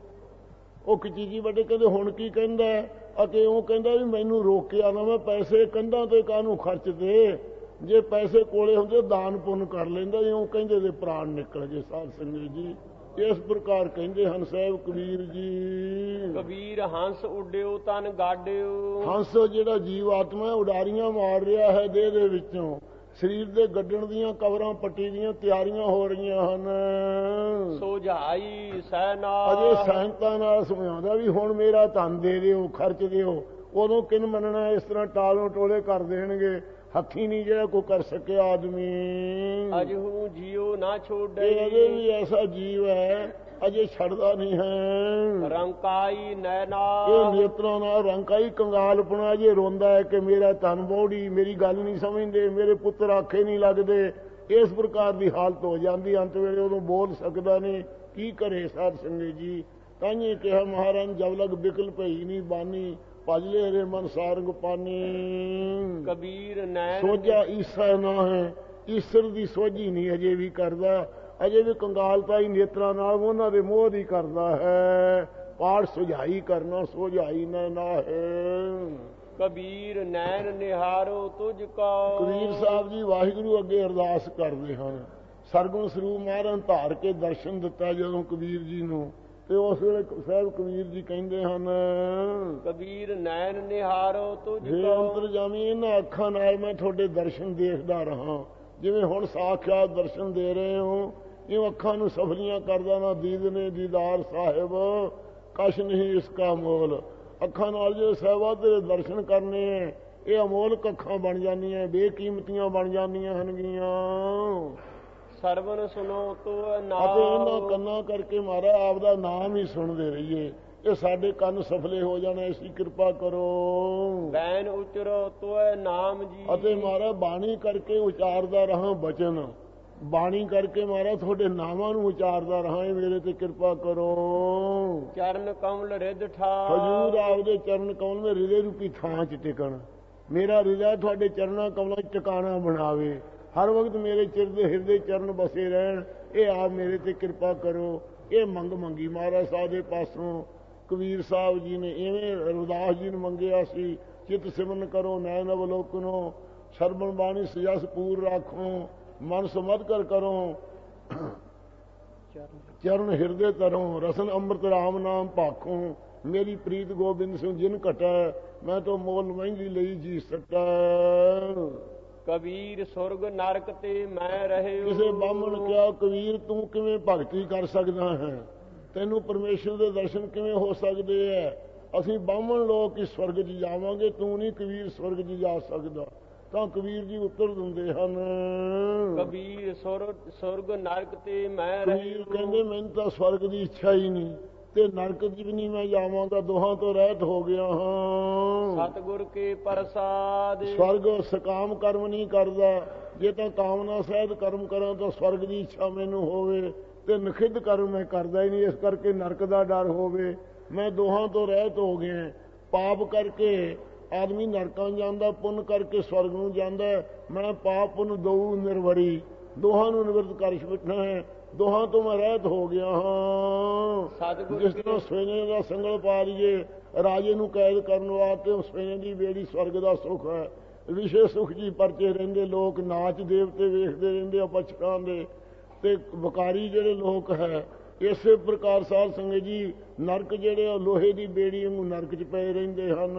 ਉਹ ਕਚੀਚੀ ਵੱਟੇ ਕਹਿੰਦੇ ਹੁਣ ਕੀ ਕਹਿੰਦਾ? ਅਤੇ ਉਹ ਕਹਿੰਦਾ ਵੀ ਮੈਨੂੰ ਰੋਕਿਆ ਨਾ, ਮੈਂ ਪੈਸੇ ਕੰਧਾਂ ਤੇ ਕਾਹਨੂੰ ਖਰਚਦੇ, ਜੇ ਪੈਸੇ ਕੋਲੇ ਹੁੰਦੇ ਦਾਨ ਪੁੰਨ ਕਰ ਲੈਂਦਾ। ਉਹ ਕਹਿੰਦੇ ਦੇ ਪ੍ਰਾਣ ਨਿਕਲ ਗਏ। ਸਾਧ ਸੰਗਤ ਜੀ ਇਸ ਪ੍ਰਕਾਰ ਕਹਿੰਦੇ ਹਨ ਸਾਹਿਬ ਕਬੀਰ ਜੀ। ਕਬੀਰ ਹੰਸ ਉੱਡਿਓ ਤਨ ਗਾਡਿਓ। ਹੰਸ ਜਿਹੜਾ ਜੀਵ ਆਤਮਾ ਉਡਾਰੀਆਂ ਮਾਰ ਰਿਹਾ ਹੈ ਦੇਹ ਦੇ ਵਿੱਚੋਂ, ਸਰੀਰ ਦੇ ਗੱਡਣ ਦੀਆਂ ਕਬਰਾਂ ਪੱਟੀ ਦੀਆਂ ਤਿਆਰੀਆਂ ਹੋ ਰਹੀਆਂ ਹਨ। ਸੁਝਾਈ ਸੈਨਾ ਅਜੇ ਸੈਨਤਾ ਨਾਲ ਸਮਝਾਉਂਦਾ ਵੀ ਹੁਣ ਮੇਰਾ ਧਨ ਦੇ ਦਿਓ, ਖਰਚ ਦਿਓ। ਉਦੋਂ ਕਿਨ ਮੰਨਣਾ? ਇਸ ਤਰ੍ਹਾਂ ਟਾਲੋਂ ਟੋਲੇ ਕਰ ਦੇਣਗੇ। ਹੱਥੀ ਨਹੀਂ ਜਿਹੜਾ ਕੋਈ ਕਰ ਸਕਿਆ ਆਦਮੀ। ਅਜਹੂ ਜੀਓ ਨਾ ਛੋੜੇ। ਇਹ ਅਜੇ ਵੀ ਐਸਾ ਜੀਵ ਹੈ ਅਜੇ ਛੱਡਦਾ ਨਹੀਂ ਹੈ। ਰੰਕਾਈ ਨੈਣਾ ਇਹ ਨੇਤਰਾਂ ਨਾਲ ਰੰਕਾਈ ਕੰਗਾਲਪਣਾ ਅਜੇ ਰੋਂਦਾ ਹੈ ਕਿ ਮੇਰਾ ਧਨ ਬੋੜੀ, ਮੇਰੀ ਗੱਲ ਨਹੀਂ ਸਮਝਦੇ, ਮੇਰੇ ਪੁੱਤਰ ਆਖੇ ਨਹੀਂ ਲੱਗਦੇ। ਇਸ ਪ੍ਰਕਾਰ ਦੀ ਹਾਲਤ ਹੋ ਜਾਂਦੀ। ਅੰਤ ਵੇਲੇ ਉਦੋਂ ਬੋਲ ਸਕਦਾ ਨਹੀਂ, ਕੀ ਕਰੇ ਸਾਧ ਸੰਗਤ ਜੀ। ਤਾਂਹੀਏ ਕਿਹਾ ਮਹਾਰਾਜ ਜਬ ਲਗ ਬਿਕਲ ਪਈ ਨਹੀਂ ਬਾਨੀ, ਭਜ ਲੈ ਰੇ ਮਨ ਸਾਰੰਗ ਪਾਨੀ। ਕਬੀਰ ਨੈਣ ਸੋਝਾ ਈਸਾ ਨਾ ਹੈ, ਈਸ਼ਰ ਦੀ ਸੋਝੀ ਨਹੀਂ ਅਜੇ ਵੀ ਕਰਦਾ। ਅਜੇ ਵੀ ਕੰਗਾਲਤਾ ਹੀ ਨੇਤਰਾਂ ਨਾਲ ਉਹਨਾਂ ਦੇ ਮੋਹ ਦੀ ਕਰਦਾ ਹੈ। ਪਾਠ ਸੁਝਾਈ ਕਰਨਾ ਸੋਝਾਈ ਨਾ ਨਾ ਹੈ। ਕਬੀਰ ਨੈਣ ਨਿਹਾਰੋ ਤੁਝ ਕੋ। ਕਬੀਰ ਸਾਹਿਬ ਜੀ ਵਾਹਿਗੁਰੂ ਅੱਗੇ ਅਰਦਾਸ ਕਰਦੇ ਹਨ। ਸਰਗੁਣ ਸਰੂਪ ਮਹਾਰਾਜ ਧਾਰ ਕੇ ਦਰਸ਼ਨ ਦਿੱਤਾ ਜਦੋਂ ਕਬੀਰ ਜੀ ਨੂੰ, ਤੇ ਉਸ ਵੇਲੇ ਸਾਹਿਬ ਕਬੀਰ ਜੀ ਕਹਿੰਦੇ ਹਨ, ਕਬੀਰ ਨੈਣ ਨਿਹਾਰੋ ਤੁਝ ਹੇ ਕੋ। ਅੰਤਰਜਾਮੀ, ਇਹਨਾਂ ਅੱਖਾਂ ਨਾਲ ਮੈਂ ਤੁਹਾਡੇ ਦਰਸ਼ਨ ਦੇਖਦਾ ਰਹਾ। ਜਿਵੇਂ ਹੁਣ ਸਾਖਿਆਤ ਦਰਸ਼ਨ ਦੇ ਰਹੇ ਹੋ, ਇਹ ਅੱਖਾਂ ਨੂੰ ਸਫਲੀਆਂ ਕਰਦਾ ਨਾ ਦੀਦ ਨੇ ਦੀਦਾਰ ਸਾਹਿਬ ਕਛ ਨਹੀਂ ਇਸਕਾ ਮੋਲ। ਅੱਖਾਂ ਨਾਲ ਜੇ ਸਾਹਿਬਾ ਤੇਰੇ ਦਰਸ਼ਨ ਕਰਨੇ ਹੈ, ਇਹ ਅਮੋਲਕ ਅੱਖਾਂ ਬਣ ਜਾਂਦੀਆਂ, ਬੇਕੀਮਤੀਆਂ ਬਣ ਜਾਂਦੀਆਂ ਹਨਗੀਆਂ। ਸਰਵਨ ਸੁਨੋ ਤੋ ਨਾਮ। ਅਤੇ ਇਹਨਾਂ ਕੰਨਾਂ ਕਰਕੇ ਮਹਾਰਾਜ ਆਪ ਦਾ ਨਾਮ ਹੀ ਸੁਣਦੇ ਰਹੀਏ। ਇਹ ਸਾਡੇ ਕੰਨ ਸਫਲੇ ਹੋ ਜਾਣ, ਐਸੀ ਕਿਰਪਾ ਕਰੋ। ਬੈਨ ਉਚਰੋ ਤੋ ਨਾਮ ਜੀ। ਅਤੇ ਮਹਾਰਾਜ ਬਾਣੀ ਕਰਕੇ ਉਚਾਰਦਾ ਰਹਾ ਬਚਨ, ਬਾਣੀ ਕਰਕੇ ਮਹਾਰਾਜ ਤੁਹਾਡੇ ਨਾਮਾਂ ਨੂੰ ਉਚਾਰਦਾ ਰਹਾ। ਮੇਰੇ ਤੇ ਕਿਰਪਾ ਕਰੋ। ਚਰਨ ਕਮਲ ਰਿਧ ਠਾਰ। ਹਜੂਰ ਆਪਦੇ ਚਰਨ ਕਮਲ ਮੇ ਹਿਰਦੇ ਰੂਪੀ ਥਾਂ 'ਚ ਟਿਕਣ। ਮੇਰਾ ਹਿਰਦਾ ਤੁਹਾਡੇ ਚਰਨਾਂ ਕਮਲਾਂ 'ਚ ਟਿਕਾਣਾ ਬਣਾਵੇ। ਹਰ ਵਕਤ ਮੇਰੇ ਚਿਰ ਦੇ ਹਿਰਦੇ ਚਰਨ ਬਸੇ ਰਹਿਣ। ਇਹ ਆਪ ਮੇਰੇ ਤੇ ਕਿਰਪਾ ਕਰੋ। ਇਹ ਮੰਗ ਮੰਗੀ ਮਹਾਰਾਜ ਸਾਹਿਬ ਦੇ ਪਾਸੋਂ। ਕਬੀਰ ਸਾਹਿਬ ਜੀ ਨੇ ਇਵੇਂ ਰਵਿਦਾਸ ਜੀ ਨੂੰ ਮੰਗਿਆ ਸੀ, ਚਿਤ ਸਿਮਰਨ ਕਰੋ ਨੈਣ ਅਵਲੋਕਨੋ, ਸਰਬਣ ਬਾਣੀ ਸਜਸ ਪੂਰ ਰਾਖੋ, ਮਨ ਸਮਝ ਕਰ ਕਰੋ, ਚਰਨ ਹਿਰਦੇ ਤਰੋ, ਰਸਨ ਅੰਮ੍ਰਿਤ ਰਾਮ ਨਾਮ ਭਾਖੋ, ਮੇਰੀ ਪ੍ਰੀਤ ਗੋਬਿੰਦ ਸਿੰਘ ਜਿਨ ਘਟੈ, ਮੈਂ ਤੋਂ ਮੋਲ ਮਹਿੰਗੀ ਲਈ ਜੀ ਸਕੈ। ਕਬੀਰ ਸੁਰਗ ਨਰਕ ਤੇ ਮੈਂ ਰਹਿਓ। ਕਿਸੇ ਬਾਹਮਣ ਕਿਹਾ, ਕਬੀਰ ਤੂੰ ਕਿਵੇਂ ਭਗਤੀ ਕਰ ਸਕਦਾ ਹੈ, ਤੈਨੂੰ ਪਰਮੇਸ਼ਰ ਦੇ ਦਰਸ਼ਨ ਕਿਵੇਂ ਹੋ ਸਕਦੇ ਹੈ? ਅਸੀਂ ਬਾਹਮਣ ਲੋਕ ਹੀ ਸਵਰਗ 'ਚ ਜਾਵਾਂਗੇ, ਤੂੰ ਨਹੀਂ ਕਬੀਰ ਸਵਰਗ 'ਚ ਜਾ ਸਕਦਾ। ਤਾਂ ਕਬੀਰ ਜੀ ਉੱਤਰ ਦਿੰਦੇ ਹਨ, ਕਬੀਰ ਸੁਰਗ ਨਰਕ ਤੇ ਮੈਂ ਕਬੀਰ ਰਹਿਓ। ਕਹਿੰਦੇ ਮੈਨੂੰ ਤਾਂ ਸਵਰਗ ਦੀ ਇੱਛਾ ਹੀ ਨਹੀਂ, ਤੇ ਨਰਕ 'ਚ ਵੀ ਨਹੀਂ ਮੈਂ ਜਾਵਾਂਗਾ, ਦੋਹਾਂ ਤੋਂ ਰਹਿਤ ਹੋ ਗਿਆ ਹਾਂ। ਸਤਿਗੁਰ ਕੇ ਪ੍ਰਸਾਦ। ਸਵਰਗ ਸਕਾਮ ਕਰਮ ਨਹੀਂ ਕਰਦਾ। ਜੇ ਤਾਂ ਕਾਮਨਾ ਸਹਿਤ ਕਰਮ ਕਰਾਂ ਤਾਂ ਸਵਰਗ ਦੀ ਇੱਛਾ ਮੈਨੂੰ ਹੋਵੇ, ਤੇ ਨਖਿੱਧ ਕਰਮ ਮੈਂ ਕਰਦਾ ਹੀ ਨਹੀਂ, ਇਸ ਕਰਕੇ ਨਰਕ ਦਾ ਡਰ ਹੋਵੇ। ਮੈਂ ਦੋਹਾਂ ਤੋਂ ਰਹਿਤ ਹੋ ਗਿਆ। ਪਾਪ ਕਰਕੇ ਆਦਮੀ ਨਰਕਾਂ ਜਾਂਦਾ, ਪੁੰਨ ਕਰਕੇ ਸਵਰਗ ਨੂੰ ਜਾਂਦਾ। ਮੈਂ ਪਾਪ ਪੁੰਨ ਦੋ ਨਿਰਵਰੀ, ਦੋਹਾਂ ਨੂੰ ਨਿਵਰਤ ਕਰ ਬੈਠਾ ਹੈ। ਦੋਹਾਂ ਤੋਂ ਮੈਂ ਰਹਿਤ ਹੋ ਗਿਆ ਹਾਂ। ਜਿਸ ਤਰ੍ਹਾਂ ਸਵੇਨੇ ਦਾ ਸੰਗਲ ਪਾ ਲਈਏ, ਰਾਜੇ ਨੂੰ ਕੈਦ ਕਰਨ ਵਾਸਤੇ ਉਸ ਸਵੇਨੇ ਦੀ ਬੇੜੀ ਸਵਰਗ ਦਾ ਸੁੱਖ ਹੈ। ਵਿਸ਼ੇ ਸੁਖ ਜੀ ਪਰਚੇ ਰਹਿੰਦੇ, ਲੋਕ ਨਾਚ ਦੇਵਤੇ ਵੇਖਦੇ ਰਹਿੰਦੇ ਆ ਪਛੜਾਂ ਦੇ, ਤੇ ਵਕਾਰੀ ਜਿਹੜੇ ਲੋਕ ਹੈ। ਇਸੇ ਪ੍ਰਕਾਰ ਸਾਧ ਸੰਗਤ ਜੀ ਨਰਕ ਜਿਹੜੇ ਆ ਲੋਹੇ ਦੀ ਬੇੜੀ ਵਾਂਗੂ ਨਰਕ 'ਚ ਪਏ ਰਹਿੰਦੇ ਹਨ।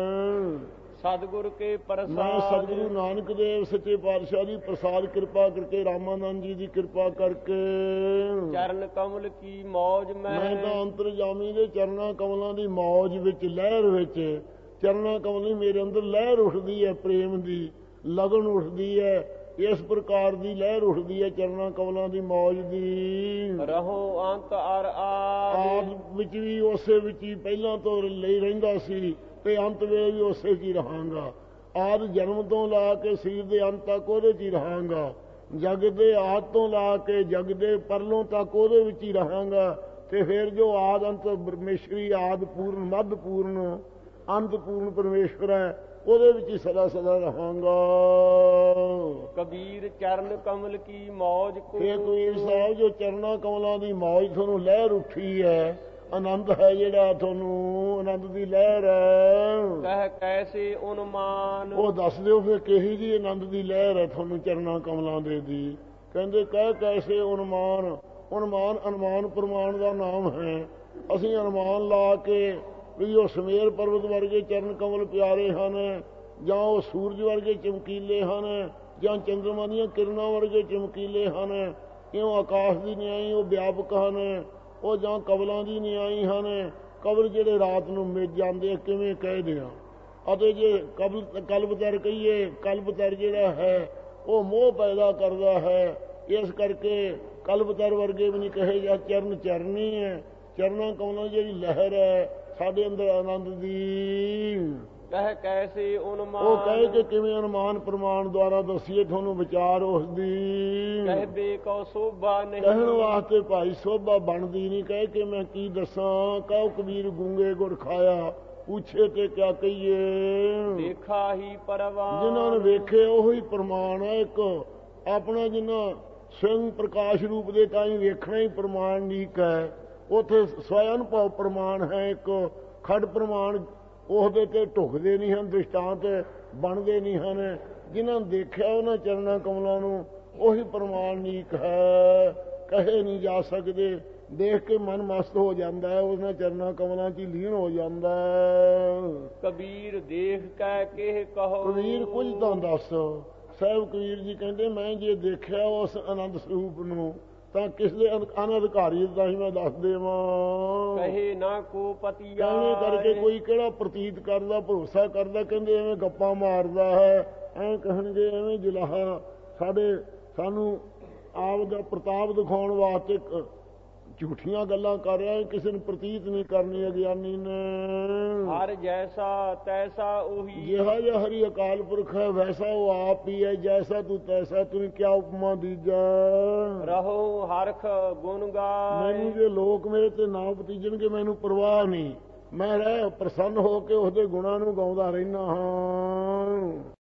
ਸਤਿਗੁਰ ਕੇ ਪ੍ਰਸਾਦ। ਮੈਂ ਸਤਿਗੁਰੂ ਨਾਨਕ ਦੇਵ ਸੱਚੇ ਪਾਤਸ਼ਾਹ ਦੀ ਪ੍ਰਸਾਦ ਕਿਰਪਾ ਕਰਕੇ, ਰਾਮਾਨੰਦ ਜੀ ਦੀ ਕਿਰਪਾ ਕਰਕੇ, ਚਰਨ ਕਮਲ ਕੀ ਮੌਜ ਮੈਂ। ਮੈਂ ਤਾਂ ਅੰਤਰਜਾਮੀ ਦੇ ਚਰਨਾਂ ਕਮਲਾਂ ਦੀ ਮੌਜ ਵਿੱਚ, ਲਹਿਰ ਵਿੱਚ, ਚਰਨਾਂ ਕਮਲ ਮੇਰੇ ਅੰਦਰ ਲਹਿਰ ਉੱਠਦੀ ਹੈ, ਪ੍ਰੇਮ ਦੀ ਲਗਨ ਉੱਠਦੀ ਹੈ। ਇਸ ਪ੍ਰਕਾਰ ਦੀ ਲਹਿਰ ਉੱਠਦੀ ਹੈ ਚਰਨਾਂ ਕਮਲਾਂ ਦੀ ਮੌਜ ਦੀ। ਰਹੋ ਅੰਤ ਅਰ ਆਦ ਵਿੱਚ ਵੀ ਉਸੇ ਵਿੱਚ ਹੀ ਪਹਿਲਾਂ ਤੋਂ ਲਈ ਰਹਿੰਦਾ ਸੀ, ਤੇ ਅੰਤ ਵੇਲੇ ਵੀ ਉਸੇ 'ਚ ਹੀ ਰਹਾਂਗਾ। ਆਦ ਜਨਮ ਤੋਂ ਲਾ ਕੇ ਸਰੀਰ ਦੇ ਅੰਤ ਤੱਕ ਉਹਦੇ 'ਚ ਹੀ ਰਹਾਂਗਾ। ਜਗ ਦੇ ਆਦ ਤੋਂ ਲਾ ਕੇ ਜਗ ਦੇ ਪਰਲੋਂ ਤੱਕ ਉਹਦੇ ਵਿੱਚ ਹੀ ਰਹਾਂਗਾ। ਤੇ ਫਿਰ ਜੋ ਆਦ ਅੰਤ ਪਰਮੇਸ਼ਰੀ, ਆਦ ਪੂਰਨ ਮੱਧ ਪੂਰਨ ਅੰਤ ਪੂਰਨ ਪਰਮੇਸ਼ਵਰ ਹੈ, ਉਹਦੇ ਵਿੱਚ ਹੀ ਸਦਾ ਸਦਾ ਰਹਾਂਗਾ। ਕਬੀਰ ਚਰਨ ਕਮਲ ਕੀ ਮੌਜ ਕੋ। ਇਹ ਕਬੀਰ ਸਾਹਿਬ ਜੋ ਚਰਨਾਂ ਕਮਲਾਂ ਦੀ ਮੌਜ ਤੁਹਾਨੂੰ ਲਹਿਰ ਉੱਠੀ ਹੈ, ਆਨੰਦ ਹੈ ਜਿਹੜਾ ਤੁਹਾਨੂੰ, ਆਨੰਦ ਦੀ ਲਹਿਰ ਹੈ। ਕਹਿ ਕੈਸੇ ਉਨਮਾਨ। ਉਹ ਦੱਸ ਦਿਓ ਫਿਰ ਕਿਹੀ ਜੀ ਆਨੰਦ ਦੀ ਲਹਿਰ ਹੈ ਤੁਹਾਨੂੰ ਚਰਨਾਂ ਕਮਲਾਂ ਦੇ ਦੀ। ਕਹਿੰਦੇ ਕਹਿ ਕੈਸੇ ਉਨਮਾਨ। ਉਨਮਾਨ ਅਨੁਮਾਨ ਪ੍ਰਮਾਣ ਦਾ ਨਾਮ ਹੈ। ਅਸੀਂ ਅਨੁਮਾਨ ਲਾ ਕੇ ਵੀ ਉਹ ਸਮੇਰ ਪਰਬਤ ਵਰਗੇ ਚਰਨ ਕਮਲ ਪਿਆਰੇ ਹਨ, ਜਾਂ ਉਹ ਸੂਰਜ ਵਰਗੇ ਚਮਕੀਲੇ ਹਨ, ਜਾਂ ਚੰਦਰਮਾ ਦੀਆਂ ਕਿਰਨਾਂ ਵਰਗੇ ਚਮਕੀਲੇ ਹਨ, ਕਿਉਂ ਆਕਾਸ਼ ਦੀ ਨਿਆਈ ਉਹ ਵਿਆਪਕ ਹਨ, ਉਹ ਜਾਂ ਕਬਲਾਂ ਦੀ ਨਿਆਈ ਹਨ। ਕਬਲ ਜਿਹੜੇ ਰਾਤ ਨੂੰ ਮਿਟ ਜਾਂਦੇ, ਕਿਵੇਂ ਕਹਿ ਦਿਆਂ। ਅਤੇ ਜੇ ਕਬਲ ਕਲਬਤਰ ਕਹੀਏ, ਕਲਬਤਰ ਜਿਹੜਾ ਹੈ ਉਹ ਮੋਹ ਪੈਦਾ ਕਰਦਾ ਹੈ। ਇਸ ਕਰਕੇ ਕਲਬਤਰ ਵਰਗੇ ਵੀ ਨਹੀਂ ਕਹੇ ਜਾਂ ਚਰਨ ਚਰਨੀ ਹੈ। ਚਰਨਾਂ ਕਮਲਾਂ ਜਿਹੜੀ ਲਹਿਰ ਹੈ ਸਾਡੇ ਅੰਦਰ ਆਨੰਦ ਦੀ। ਕਹਿ ਕੈਸੇ ਉਨਮਾਨ। ਉਹ ਕਹੇ ਕਿ ਕਿਵੇਂ ਅਨੁਮਾਨ ਪ੍ਰਮਾਣ ਦੁਆਰਾ ਦੱਸੀਏ ਤੁਹਾਨੂੰ ਵਿਚਾਰ ਉਸ ਦੀ। ਕਹਿਬੇ ਕੋ ਸੋਭਾ ਨਹੀਂ। ਕਹਿਣ ਵਾਸਤੇ ਭਾਈ ਸੋਭਾ ਬਣਦੀ ਨਹੀਂ। ਕਹੇ ਕਿ ਮੈਂ ਕੀ ਦੱਸਾਂ। ਕਹੋ ਕਬੀਰ ਗੂੰਗੇ ਗੁਰ ਖਾਇਆ, ਪੁੱਛੇ ਤੇ ਕਿਆ ਕਹੀਏ। ਦੇਖਾ ਹੀ ਪਰਵਾਨ। ਜਿਨ੍ਹਾਂ ਨੇ ਵੇਖੇ ਉਹੀ ਪ੍ਰਮਾਣ ਹੈ ਇੱਕ। ਆਪਣਾ ਜਿੰਨਾ ਸਵਯੰ ਪ੍ਰਕਾਸ਼ ਰੂਪ ਦੇ ਤਾਂ ਹੀ ਵੇਖਣਾ ਹੀ ਪ੍ਰਮਾਣ ਨੀਕ ਹੈ। ਉੱਥੇ ਸਵੈ ਅਨੁਭਵ ਪ੍ਰਮਾਣ ਹੈ ਇੱਕ। ਖੜ ਪ੍ਰਮਾਣ ਉਹਦੇ ਤੇ ਢੁਕਦੇ ਨਹੀਂ ਹਨ, ਦ੍ਰਿਸ਼ਟਾਂਤ ਬਣਦੇ ਨਹੀਂ ਹਨ। ਜਿਨ੍ਹਾਂ ਨੇ ਦੇਖਿਆ ਉਹਨਾਂ ਚਰਨਾਂ ਕਮਲਾਂ ਨੂੰ ਉਹੀ ਪ੍ਰਮਾਣਿਕ ਹੈ, ਕਹੇ ਨਹੀਂ ਜਾ ਸਕਦੇ। ਦੇਖ ਕੇ ਮਨ ਮਸਤ ਹੋ ਜਾਂਦਾ ਹੈ, ਉਹਨਾਂ ਚਰਨਾਂ ਕਮਲਾਂ 'ਚ ਹੀ ਲੀਨ ਹੋ ਜਾਂਦਾ ਹੈ। ਕਬੀਰ ਦੇਖ ਕੈ ਕਿਹ ਕਹੋ। ਕਬੀਰ ਕੁਝ ਤਾਂ ਦੱਸ। ਸਾਹਿਬ ਕਬੀਰ ਜੀ ਕਹਿੰਦੇ ਮੈਂ ਜੇ ਦੇਖਿਆ ਉਸ ਆਨੰਦ ਸਰੂਪ ਨੂੰ ਤਾਂ ਕਿਸ ਦੇ ਅਨਅਧਿਕਾਰੀ ਤਾਂ ਹੀ ਮੈਂ ਦੱਸ ਦੇਵਾਂ। ਕਹੇ ਨਾ ਕੋ ਪਤੀਆ। ਕਹਿੰਦੇ ਕਰਕੇ ਕੋਈ ਕਿਹੜਾ ਪ੍ਰਤੀਤ ਕਰਦਾ, ਭਰੋਸਾ ਕਰਦਾ। ਕਹਿੰਦੇ ਐਵੇਂ ਗੱਪਾਂ ਮਾਰਦਾ ਹੈ, ਐਂ ਕਹਿਣਗੇ ਐਵੇਂ ਜਲਾਹਾ ਸਾਡੇ ਸਾਨੂੰ ਆਪ ਦਾ ਪ੍ਰਤਾਪ ਦਿਖਾਉਣ ਵਾਸਤੇ ਝੂਠੀਆਂ ਗੱਲਾਂ ਕਰ ਰਿਹਾ। ਕਿਸੇ ਨੂੰ ਪ੍ਰਤੀਤ ਨਹੀਂ ਕਰਨੀ ਅਗਿਆਨੀ ਨੇ। ਹਰ ਜੈਸਾ ਤੈਸਾ ਉਹੀ। ਜਿਹਾ ਜਿਹਾ ਹਰੀ ਅਕਾਲ ਪੁਰਖ ਹੈ ਵੈਸਾ ਉਹ ਆਪ ਹੀ ਹੈ। ਜੈਸਾ ਤੂੰ ਤੈਸਾ ਤੂੰ ਕਿਆ ਉਪਮਾ ਦੀਜਾ। ਰਹੋ ਹਰਖ ਗੁਣ ਗਾਏ। ਮੈਨੂੰ ਜੇ ਲੋਕ ਮੇਰੇ ਤੇ ਨਾ ਉਪਤੀਜਣਗੇ ਮੈਨੂੰ ਪਰਵਾਹ ਨਹੀਂ। ਮੈਂ ਰਹਿ ਪ੍ਰਸੰਨ ਹੋ ਕੇ ਉਸਦੇ ਗੁਣਾਂ ਨੂੰ ਗਾਉਂਦਾ ਰਹਿਣਾ ਹਾਂ।